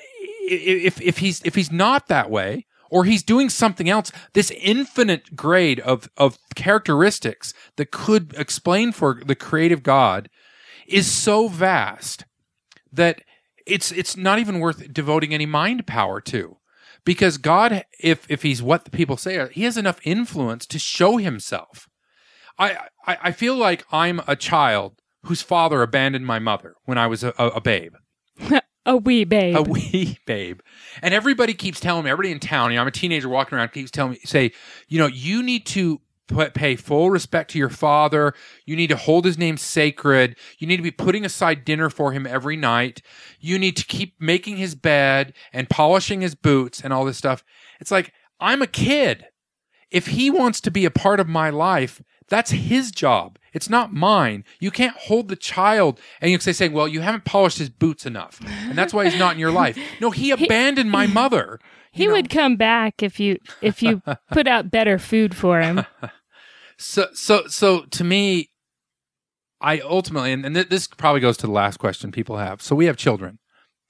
if, if he's, if he's not that way, or he's doing something else, this infinite grade of, of characteristics that could explain for the creative God is so vast that It's it's not even worth devoting any mind power to, because God, if if he's what the people say, he has enough influence to show himself. I I, I feel like I'm a child whose father abandoned my mother when I was a, a, a babe. a wee babe. A wee babe. And everybody keeps telling me, everybody in town, you know, I'm a teenager walking around, keeps telling me, say, you know, you need to Put, pay full respect to your father. You need to hold his name sacred. You need to be putting aside dinner for him every night. You need to keep making his bed and polishing his boots and all this stuff. It's like, I'm a kid. If he wants to be a part of my life, that's his job. It's not mine. You can't hold the child and you say, saying, well, you haven't polished his boots enough, and that's why he's not in your life. No, he abandoned my mother. He you know? would come back if you if you put out better food for him. So, so, so to me, I ultimately, and, and th- this probably goes to the last question people have. So we have children.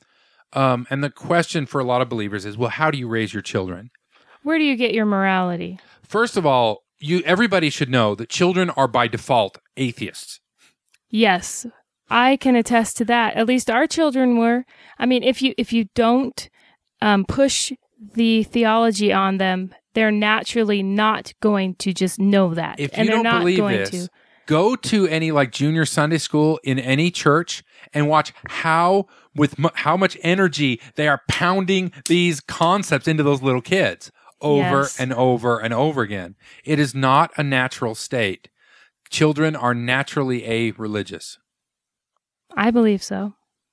Um, and the question for a lot of believers is, well, how do you raise your children? Where do you get your morality? First of all, you everybody should know that children are by default atheists. Yes, I can attest to that. At least our children were. I mean, if you if you don't um, push the theology on them, they're naturally not going to just know that. If you and they're don't not believe going this, to. Go to any like junior Sunday school in any church and watch how with mu- how much energy they are pounding these concepts into those little kids over yes. and over and over again. It is not a natural state. Children are naturally a-religious. I believe so.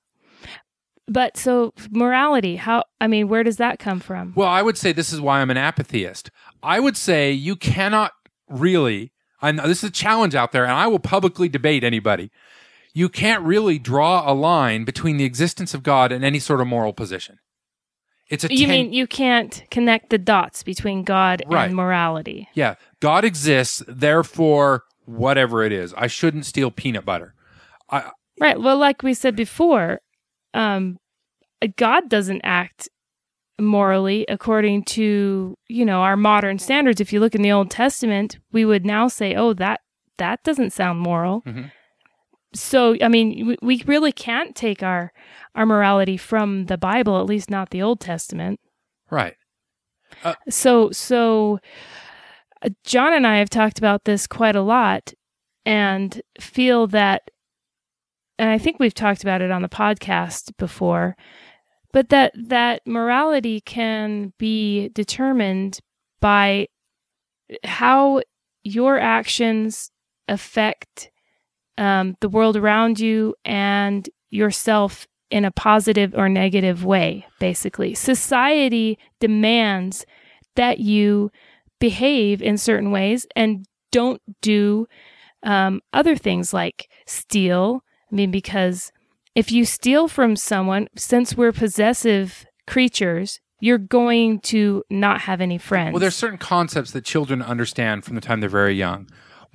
But so morality, how, I mean, where does that come from? Well, I would say this is why I'm an apatheist. I would say you cannot really, I know this is a challenge out there, and I will publicly debate anybody. You can't really draw a line between the existence of God and any sort of moral position. It's a You ten- mean you can't connect the dots between God Right. and morality? Yeah. God exists, therefore, whatever it is. I shouldn't steal peanut butter. I, Right. Well, like we said before, um, God doesn't act morally according to, you know, our modern standards. If you look in the Old Testament, we would now say, oh, that that doesn't sound moral. Mhm. So, I mean, we, we really can't take our, our morality from the Bible, at least not the Old Testament. Right. Uh, So, so uh, John and I have talked about this quite a lot and feel that, and I think we've talked about it on the podcast before, but that, that morality can be determined by how your actions affect um, the world around you and yourself in a positive or negative way, basically. Society demands that you behave in certain ways and don't do um, other things like steal. I mean, because if you steal from someone, since we're possessive creatures, you're going to not have any friends. Well, there's certain concepts that children understand from the time they're very young.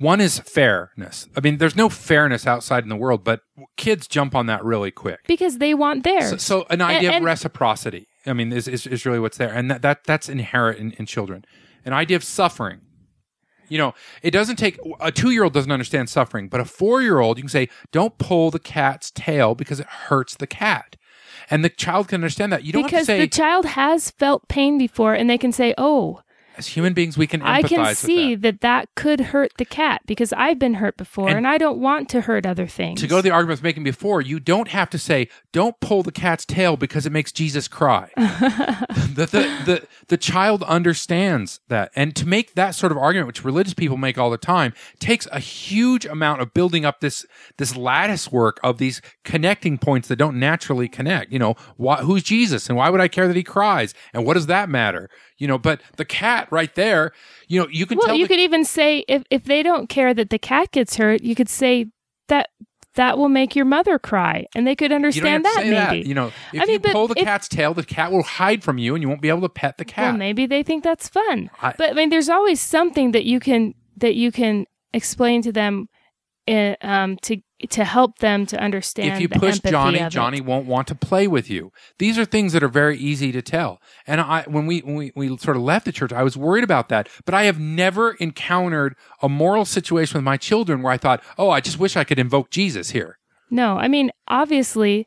One is fairness. I mean, there's no fairness outside in the world, but kids jump on that really quick. Because they want theirs. So, so an idea and, and, of reciprocity, I mean, is, is, is really what's there. And that, that that's inherent in, in children. An idea of suffering. You know, it doesn't take, a two-year-old doesn't understand suffering, but a four-year-old, you can say, don't pull the cat's tail because it hurts the cat. And the child can understand that. You don't because have to say... the child has felt pain before, and they can say, oh... As human beings, we can empathize I can with see that. that that could hurt the cat because I've been hurt before and, and I don't want to hurt other things. To go to the argument I was making before, you don't have to say, don't pull the cat's tail because it makes Jesus cry. the, the, the, the child understands that. And to make that sort of argument, which religious people make all the time, takes a huge amount of building up this, this lattice work of these connecting points that don't naturally connect. You know, why, who's Jesus and why would I care that he cries? And what does that matter? You know, but the cat right there, you know, you can well, tell. Well, you the- could even say if, if they don't care that the cat gets hurt, you could say that that will make your mother cry, and they could understand you don't have to that say maybe. That. You know, if I mean, you pull the if, cat's tail, the cat will hide from you, and you won't be able to pet the cat. Well, maybe they think that's fun. I, but I mean, there's always something that you can that you can explain to them, uh, um, to to help them to understand. If you the push empathy Johnny, of Johnny it. won't want to play with you. These are things that are very easy to tell. And I, when we, when we we sort of left the church, I was worried about that. But I have never encountered a moral situation with my children where I thought, oh, I just wish I could invoke Jesus here. No, I mean, obviously,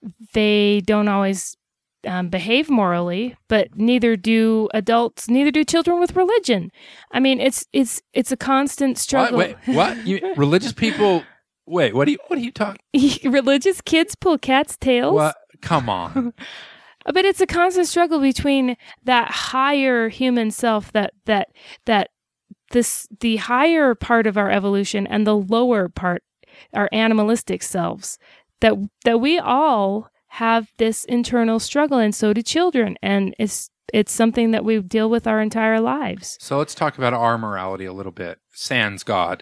they don't always um, behave morally, but neither do adults, neither do children with religion. I mean, it's it's it's a constant struggle. What? Wait, what? You, religious people? Wait, what are you? What are you talking? Religious kids pull cats' tails. What? Come on. But it's a constant struggle between that higher human self, that that that this the higher part of our evolution, and the lower part, our animalistic selves. That that we all have this internal struggle, and so do children, and it's it's something that we deal with our entire lives. So let's talk about our morality a little bit. Sans God.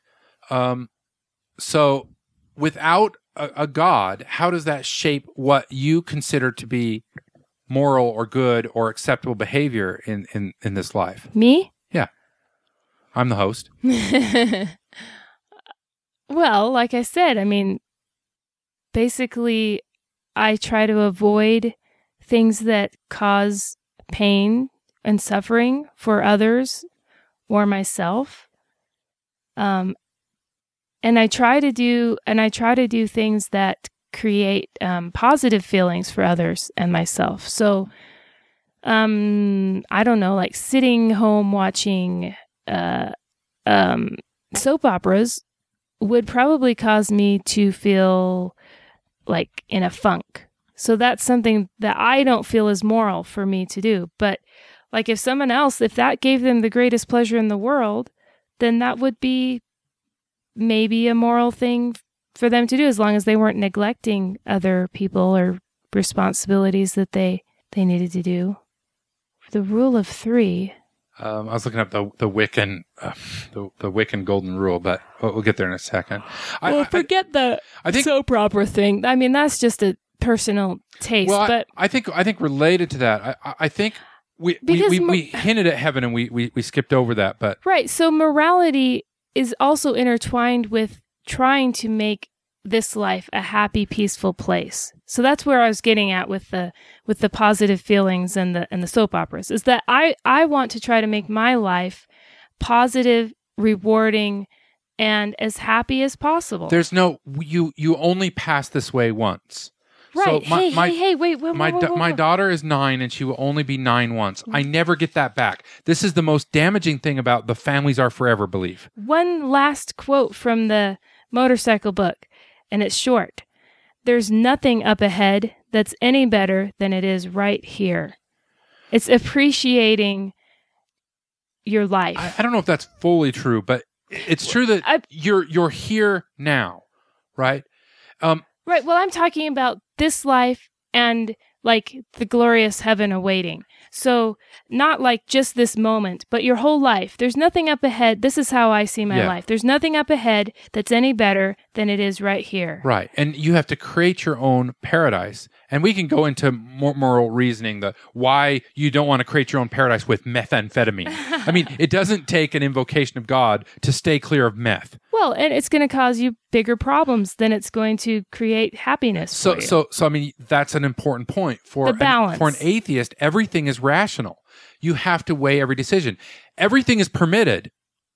Um. So, without a, a God, how does that shape what you consider to be moral or good or acceptable behavior in, in, in this life? Me? Yeah. I'm the host. Well, like I said, I mean, basically, I try to avoid things that cause pain and suffering for others or myself. Um, And I try to do, and I try to do things that create um, positive feelings for others and myself. So, um, I don't know, like sitting home watching uh, um, soap operas would probably cause me to feel like in a funk. So that's something that I don't feel is moral for me to do. But like if someone else, if that gave them the greatest pleasure in the world, then that would be maybe a moral thing for them to do, as long as they weren't neglecting other people or responsibilities that they, they needed to do. The rule of three. Um, I was looking up the the Wiccan uh, the the Wiccan golden rule, but we'll, we'll get there in a second. I, Well, I, forget the I think, soap opera thing. I mean, that's just a personal taste. well, but I, I think I think related to that, I, I think we we, Because we, mo- we hinted at heaven and we, we we skipped over that, but right. So morality is also intertwined with trying to make this life a happy, peaceful place. So that's where I was getting at with the with the positive feelings and the and the soap operas, is that I, I want to try to make my life positive, rewarding, and as happy as possible. there's no you you only pass this way once. Right. So my, hey, my, hey, hey, wait, wait, my wait, da- wait, my wait. daughter is nine and she will only be nine once. I never get that back. This is the most damaging thing about the families are forever belief. One last quote from the motorcycle book, and it's short. There's nothing up ahead that's any better than it is right here. It's appreciating your life. I, I don't know if that's fully true, but it's true that I- you're you're here now, right? Um, Right. Well, I'm talking about this life and like the glorious heaven awaiting. So not like just this moment, but your whole life. There's nothing up ahead. This is how I see my Yeah. life. There's nothing up ahead that's any better than it is right here. right, and you have to create your own paradise, And we can go into more moral reasoning, the why you don't want to create your own paradise with methamphetamine. I mean, it doesn't take an invocation of God to stay clear of meth. Well, and it's going to cause you bigger problems than it's going to create happiness So, for you. so, so I mean, that's an important point for The balance. An, for an atheist. Everything is rational. You have to weigh every decision. Everything is permitted,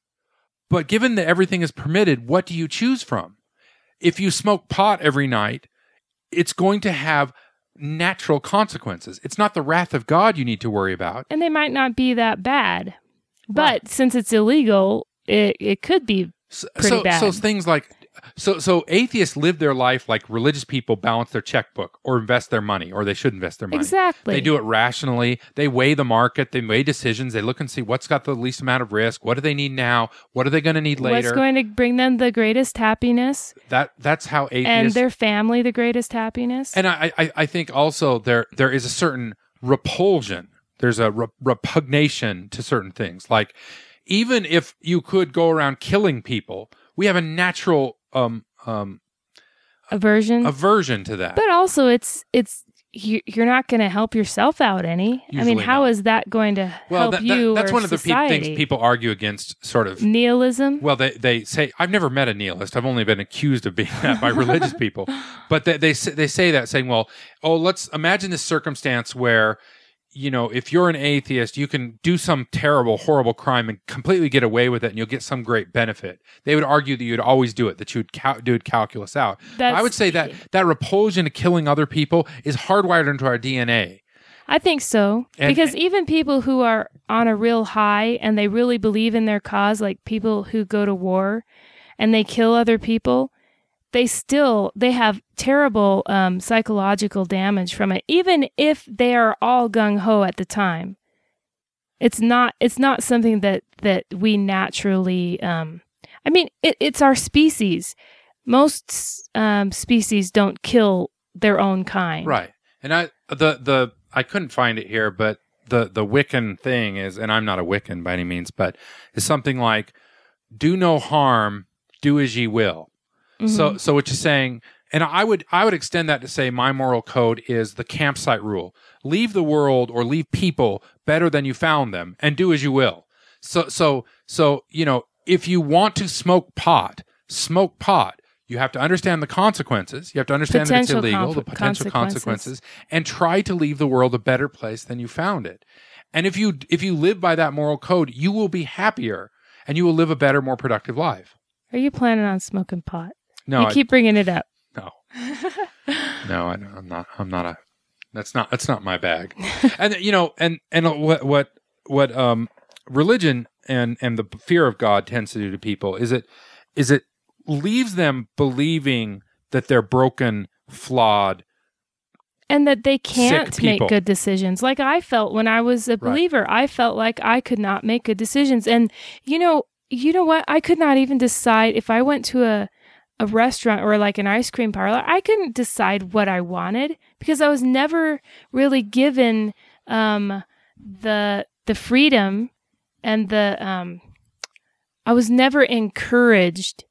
but given that everything is permitted, what do you choose from? If you smoke pot every night, it's going to have natural consequences. It's not the wrath of God you need to worry about. And they might not be that bad. But Right. since it's illegal, it, it could be So, pretty so, bad. so things like, so, so atheists live their life like religious people balance their checkbook or invest their money, or they should invest their money. Exactly. They do it rationally. They weigh the market. They weigh decisions. They look and see what's got the least amount of risk. What do they need now? What are they going to need later? What's going to bring them the greatest happiness, that that's how atheists and their family the greatest happiness. And I, I, I think also there there is a certain repulsion. There's a re- repugnation to certain things. Like, even if you could go around killing people, we have a natural um um Aversion. aversion to that. But also, it's it's you, you're not going to help yourself out any. I mean, Usually how not. is that going to well, help that, that- you that's or one of the pe- society? things people argue against. Sort of. Nihilism. Well, they they say I've never met a nihilist. I've only been accused of being that by religious people. But they they say, they say that saying, well, oh, let's imagine this circumstance where, you know, if you're an atheist, you can do some terrible, horrible crime and completely get away with it, and you'll get some great benefit. They would argue that you'd always do it, that you'd cal- do calculus out. That's- I would say that that repulsion to killing other people is hardwired into our D N A. I think so. And- because even people who are on a real high and they really believe in their cause, like people who go to war and they kill other people, they still, they have terrible um, psychological damage from it, even if they are all gung-ho at the time. It's not, it's not something that, that we naturally, um, I mean, it, it's our species. Most um, species don't kill their own kind. Right. And I the the I couldn't find it here, but the the Wiccan thing is, and I'm not a Wiccan by any means, but is something like, do no harm, do as ye will. So, so what you're saying, and I would, I would extend that to say my moral code is the campsite rule: leave the world or leave people better than you found them, and do as you will. So, so, so you know, if you want to smoke pot, smoke pot. You have to understand the consequences. You have to understand Potential that it's illegal, conf- the potential consequences. consequences, and try to leave the world a better place than you found it. And if you if you live by that moral code, you will be happier, and you will live a better, more productive life. Are you planning on smoking pot? No, you I- keep bringing it up. No, no, I, I'm not. I'm not a. That's not. That's not my bag. And you know, and and what what what um religion and and the fear of God tends to do to people is it is it leaves them believing that they're broken, flawed, And that they can't Sick people. make good decisions. Like I felt when I was a believer, I felt like I could not make good decisions. And you know, you know what? I could not even decide if I went to a a restaurant or like an ice cream parlor. I couldn't decide what I wanted because I was never really given um, the the freedom and the um, I was never encouraged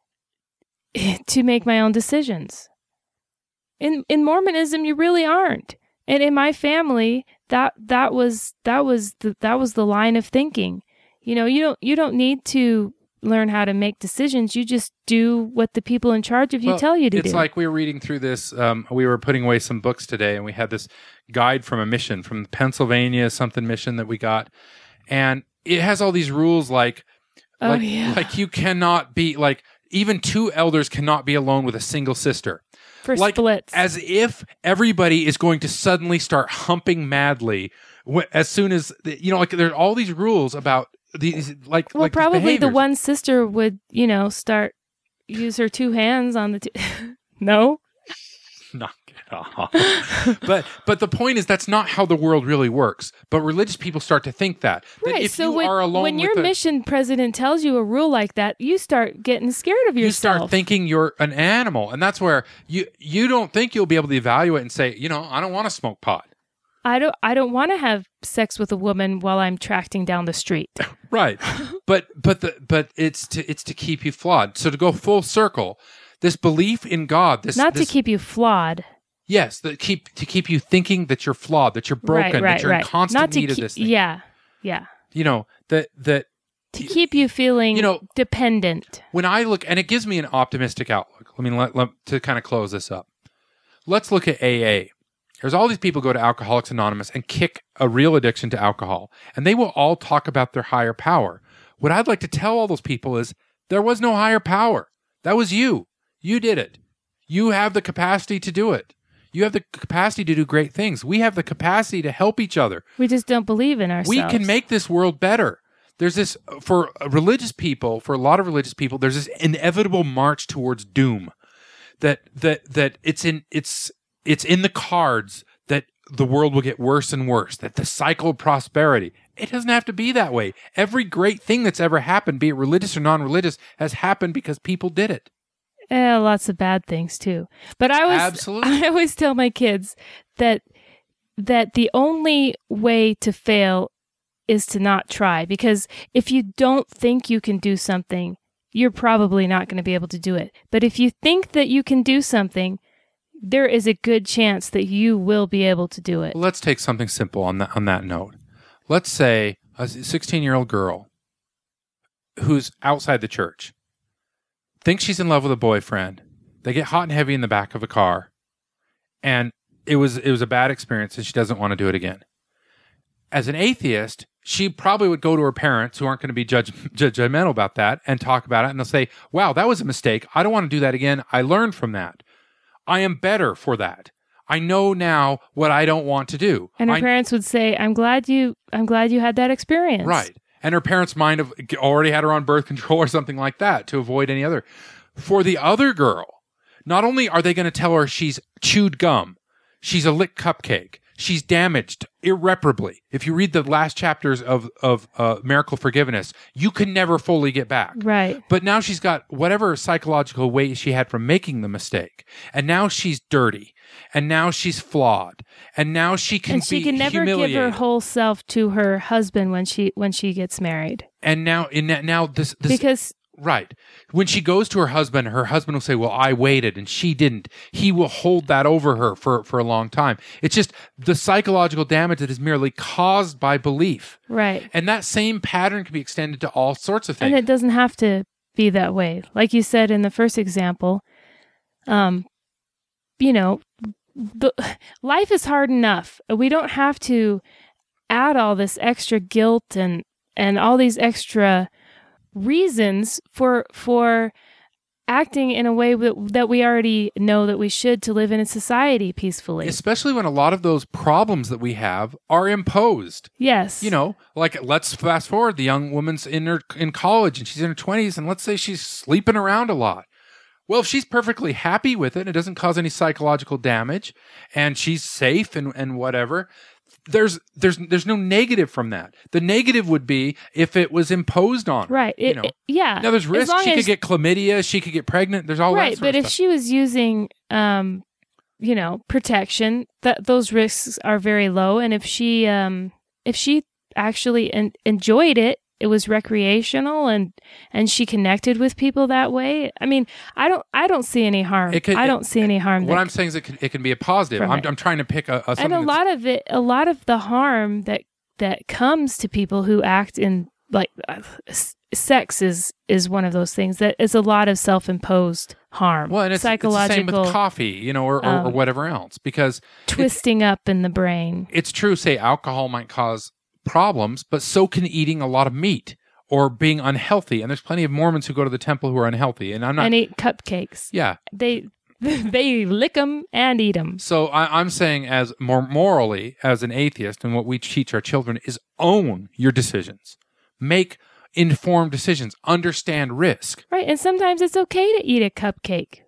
to make my own decisions. In in Mormonism, you really aren't. And in my family, that that was that was the that was the line of thinking. You know, you don't you don't need to learn how to make decisions. You just do what the people in charge of you Well, tell you to it's do. It's like we were reading through this. Um, we were putting away some books today, and we had this guide from a mission from Pennsylvania, something mission that we got, and it has all these rules like, Oh, like, yeah. like you cannot be like even two elders cannot be alone with a single sister. For like, splits. as if everybody is going to suddenly start humping madly wh- as soon as the, you know, like there are all these rules about these, like well, like these probably the behaviors. one sister would, you know, start use her two hands on the. T- no. Knock it off. but but the point is that's not how the world really works. But religious people start to think that. that Right. if So you when, are alone when with your the, mission president tells you a rule like that, you start getting scared of you yourself. start thinking you're an animal, and that's where you you don't think you'll be able to evaluate and say, you know, I don't want to smoke pot. I don't. I don't want to have sex with a woman while I'm tracting down the street. Right. but but the but it's to it's to keep you flawed. So to go full circle, this belief in God, this Not this, to keep you flawed. Yes, that keep to keep you thinking that you're flawed, that you're broken, right, right, that you're right. in constant Not to need keep, of this thing. Yeah, yeah. You know, that that To keep you feeling you know, dependent. when I look, and it gives me an optimistic outlook. I mean, let, let, to kind of close this up, let's look at A A. There's all these people go to Alcoholics Anonymous and kick a real addiction to alcohol, and they will all talk about their higher power. What I'd like to tell all those people is there was no higher power. That was you. You did it. You have the capacity to do it. You have the capacity to do great things. We have the capacity to help each other. We just don't believe in ourselves. We can make this world better. There's this, for religious people, for a lot of religious people, there's this inevitable march towards doom. That that that it's in it's it's in the cards that the world will get worse and worse, that the cycle of prosperity. It doesn't have to be that way. Every great thing that's ever happened, be it religious or non-religious, has happened because people did it. Eh, lots of bad things too. But I always, Absolutely. I always tell my kids that that the only way to fail is to not try. Because if you don't think you can do something, you're probably not going to be able to do it. But if you think that you can do something, there is a good chance that you will be able to do it. Let's take something simple on that on that note. Let's say a sixteen-year-old girl who's outside the church thinks she's in love with a boyfriend. They get hot and heavy in the back of a car, and it was it was a bad experience, and she doesn't want to do it again. As an atheist, she probably would go to her parents, who aren't going to be judge, judgmental about that, and talk about it, and they'll say, wow, that was a mistake. I don't want to do that again. I learned from that. I am better for that. I know now what I don't want to do. And her I, parents would say, I'm glad you I'm glad you had that experience. Right. And her parents might have already had her on birth control or something like that to avoid any other. For the other girl, not only are they going to tell her she's chewed gum, she's a licked cupcake, she's damaged irreparably. If you read the last chapters of, of uh, Miracle Forgiveness, you can never fully get back. Right. But now she's got whatever psychological weight she had from making the mistake. And now she's dirty. And now she's flawed. And now she can and she be can never give humiliated. her whole self to her husband when she when she gets married. And now, in now this, this Because right. When she goes to her husband, her husband will say, well, I waited and she didn't. He will hold that over her for, for a long time. It's just the psychological damage that is merely caused by belief. right. And that same pattern can be extended to all sorts of things. And it doesn't have to be that way. Like you said in the first example, um, you know, the, life is hard enough. We don't have to add all this extra guilt and, and all these extra reasons for for acting in a way that, that we already know that we should to live in a society peacefully. Especially when a lot of those problems that we have are imposed. Yes. You know, like let's fast forward. The young woman's in her in college and she's in her twenties, and let's say she's sleeping around a lot. Well, if she's perfectly happy with it and it doesn't cause any psychological damage and she's safe and, and whatever, there's there's there's no negative from that. The negative would be if it was imposed on her. Right. You It, know? it- yeah. Now there's As risk. long She as- could get chlamydia. She could get pregnant. There's all that right. sort But of if stuff. she was using, um, you know, protection, that those risks are very low. And if she, um, if she actually en- enjoyed it, it was recreational, and and she connected with people that way. I mean, I don't, I don't see any harm. It could- I don't see any harm. What that I'm saying is it can, it can be a positive. From I'm, it. I'm trying to pick a, a something and a that's- lot of it, a lot of the harm that that comes to people who act in like uh, s- sex is is one of those things that is a lot of self-imposed harm. Well, and it's, it's the psychological same with coffee, you know, or, or, or um, whatever else, because twisting up in the brain. it's true. Say alcohol might cause problems, but so can eating a lot of meat or being unhealthy. And there's plenty of Mormons who go to the temple who are unhealthy. And I'm not. And eat cupcakes. yeah. They they lick them and eat them. So I, I'm saying, as more morally, as an atheist, and what we teach our children is own your decisions, make informed decisions, understand risk. Right. And sometimes it's okay to eat a cupcake.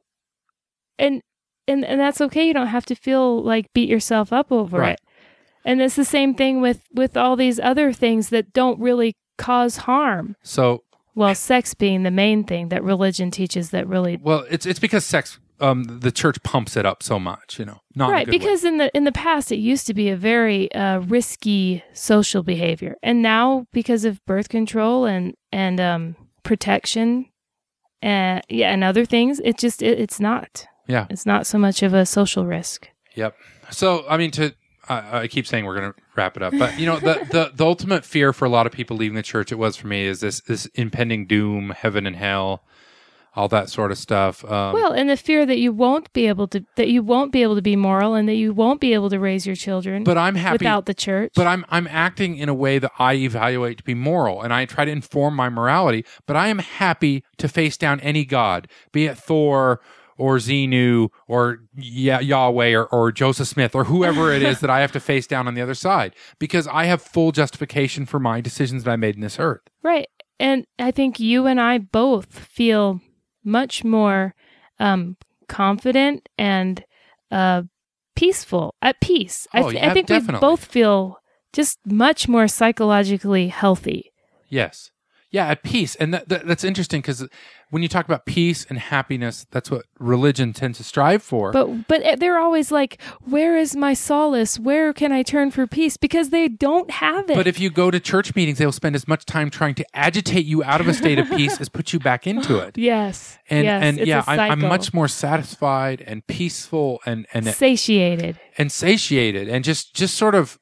And and, and that's okay. You don't have to feel like beat yourself up over Right. it. And it's the same thing with, with all these other things that don't really cause harm. So, Well, sex being the main thing that religion teaches that really well, it's it's because sex, um, the church pumps it up so much, you know, not in a right, good way. because in the in the past it used to be a very uh, risky social behavior, and now because of birth control and and um, protection, uh, yeah, and other things, it just it, it's not. Yeah. It's not so much of a social risk. Yep. So, I mean, to I, I keep saying we're going to wrap it up, but you know, the, the the ultimate fear for a lot of people leaving the church, it was for me, is this this impending doom, heaven and hell, all that sort of stuff. Um, Well, and the fear that you won't be able to that you won't be able to be moral, and that you won't be able to raise your children. but I'm happy without the church. But I'm I'm acting in a way that I evaluate to be moral, and I try to inform my morality. But I am happy to face down any god, be it Thor or Xenu or Yah- Yahweh or, or Joseph Smith or whoever it is that I have to face down on the other side, because I have full justification for my decisions that I made in this earth. Right. And I think you and I both feel much more um, confident and uh, peaceful, at peace. I, Oh, th- yeah, I think definitely. we both feel just much more psychologically healthy. Yes. Yeah, at peace. And that, that, that's interesting, because when you talk about peace and happiness, that's what religion tends to strive for. But but they're always like, where is my solace? Where can I turn for peace? Because they don't have it. But if you go to church meetings, they'll spend as much time trying to agitate you out of a state of peace as put you back into it. yes. And yes, and it's yeah, a I'm, I'm cycle. much more satisfied and peaceful and and satiated. and satiated and just just sort of,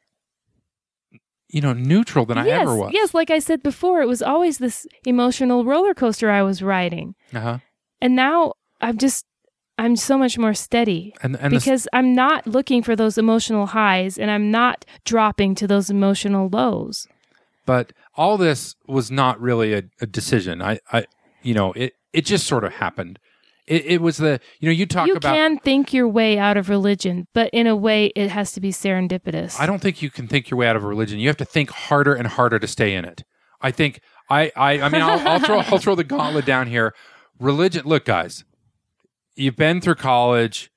you know, neutral than I yes, ever was. Yes, like I said before, it was always this emotional roller coaster I was riding. Uh-huh. And now I'm just, I'm so much more steady And and the, because I'm not looking for those emotional highs and I'm not dropping to those emotional lows. but all this was not really a, a decision. I, I, you know, it it just sort of happened. It, it was the, you know, you talk You about. can think your way out of religion, but in a way it has to be serendipitous. I don't think you can think your way out of a religion. You have to think harder and harder to stay in it. I think I, I, I mean, I'll, I'll throw, I'll throw the gauntlet down here. Religion. Look, guys, you've been through college.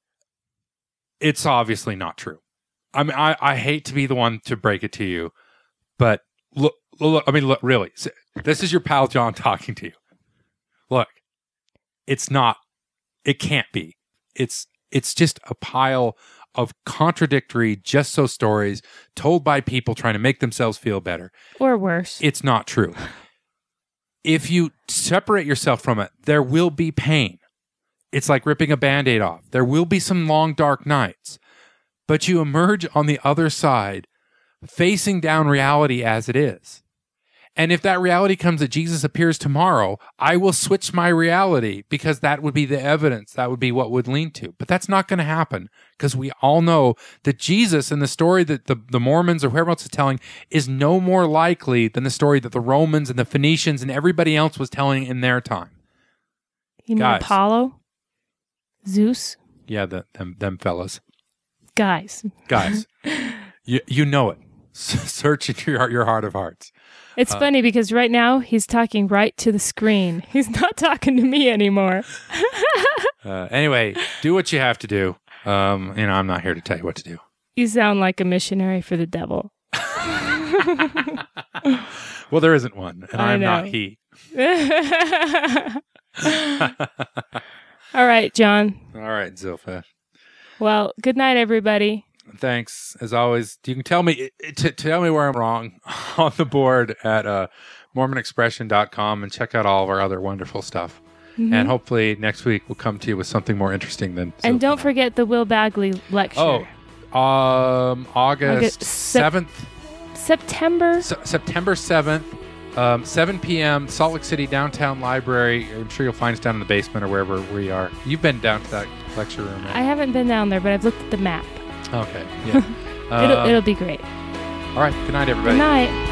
It's obviously not true. I mean, I, I hate to be the one to break it to you, but look, look. I mean, look. Really, this is your pal John talking to you. Look, it's not. It can't be. It's it's just a pile of contradictory, just so stories told by people trying to make themselves feel better. Or worse. It's not true. If you separate yourself from it, there will be pain. It's like ripping a Band-Aid off. There will be some long, dark nights, but you emerge on the other side facing down reality as it is. And if that reality comes that Jesus appears tomorrow, I will switch my reality, because that would be the evidence. That would be what would lean to. But that's not going to happen, because we all know that Jesus, in the story that the, the Mormons or whoever else is telling, is no more likely than the story that the Romans and the Phoenicians and everybody else was telling in their time. You mean Guys. Apollo? Zeus? Yeah, the, them, them fellas. Guys. Guys, you, you know it. Search in your, your heart of hearts. It's Uh, funny because right now he's talking right to the screen. He's not talking to me anymore. Uh, anyway, do what you have to do. Um, you know, I'm not here to tell you what to do. You sound like a missionary for the devil. Well, there isn't one, and I I'm not know. he. All right, John. All right, Zilpha. Well, good night, everybody. Thanks, as always. You can tell me to tell me where I'm wrong on the board at uh, Mormon Expression dot com, and check out all of our other wonderful stuff. Mhm. And hopefully next week we'll come to you with something more interesting than. And Zilpha. don't forget the Will Bagley lecture. Oh, um, August August sep- seventh, September. Se- September seventh, um, seven p.m. Salt Lake City Downtown Library. I'm sure you'll find us down in the basement or wherever we are. You've been down to that lecture room, right? I haven't been down there, but I've looked at the map. Okay, yeah. It'll, Uh, it'll be great. all right, good night, everybody. Good night.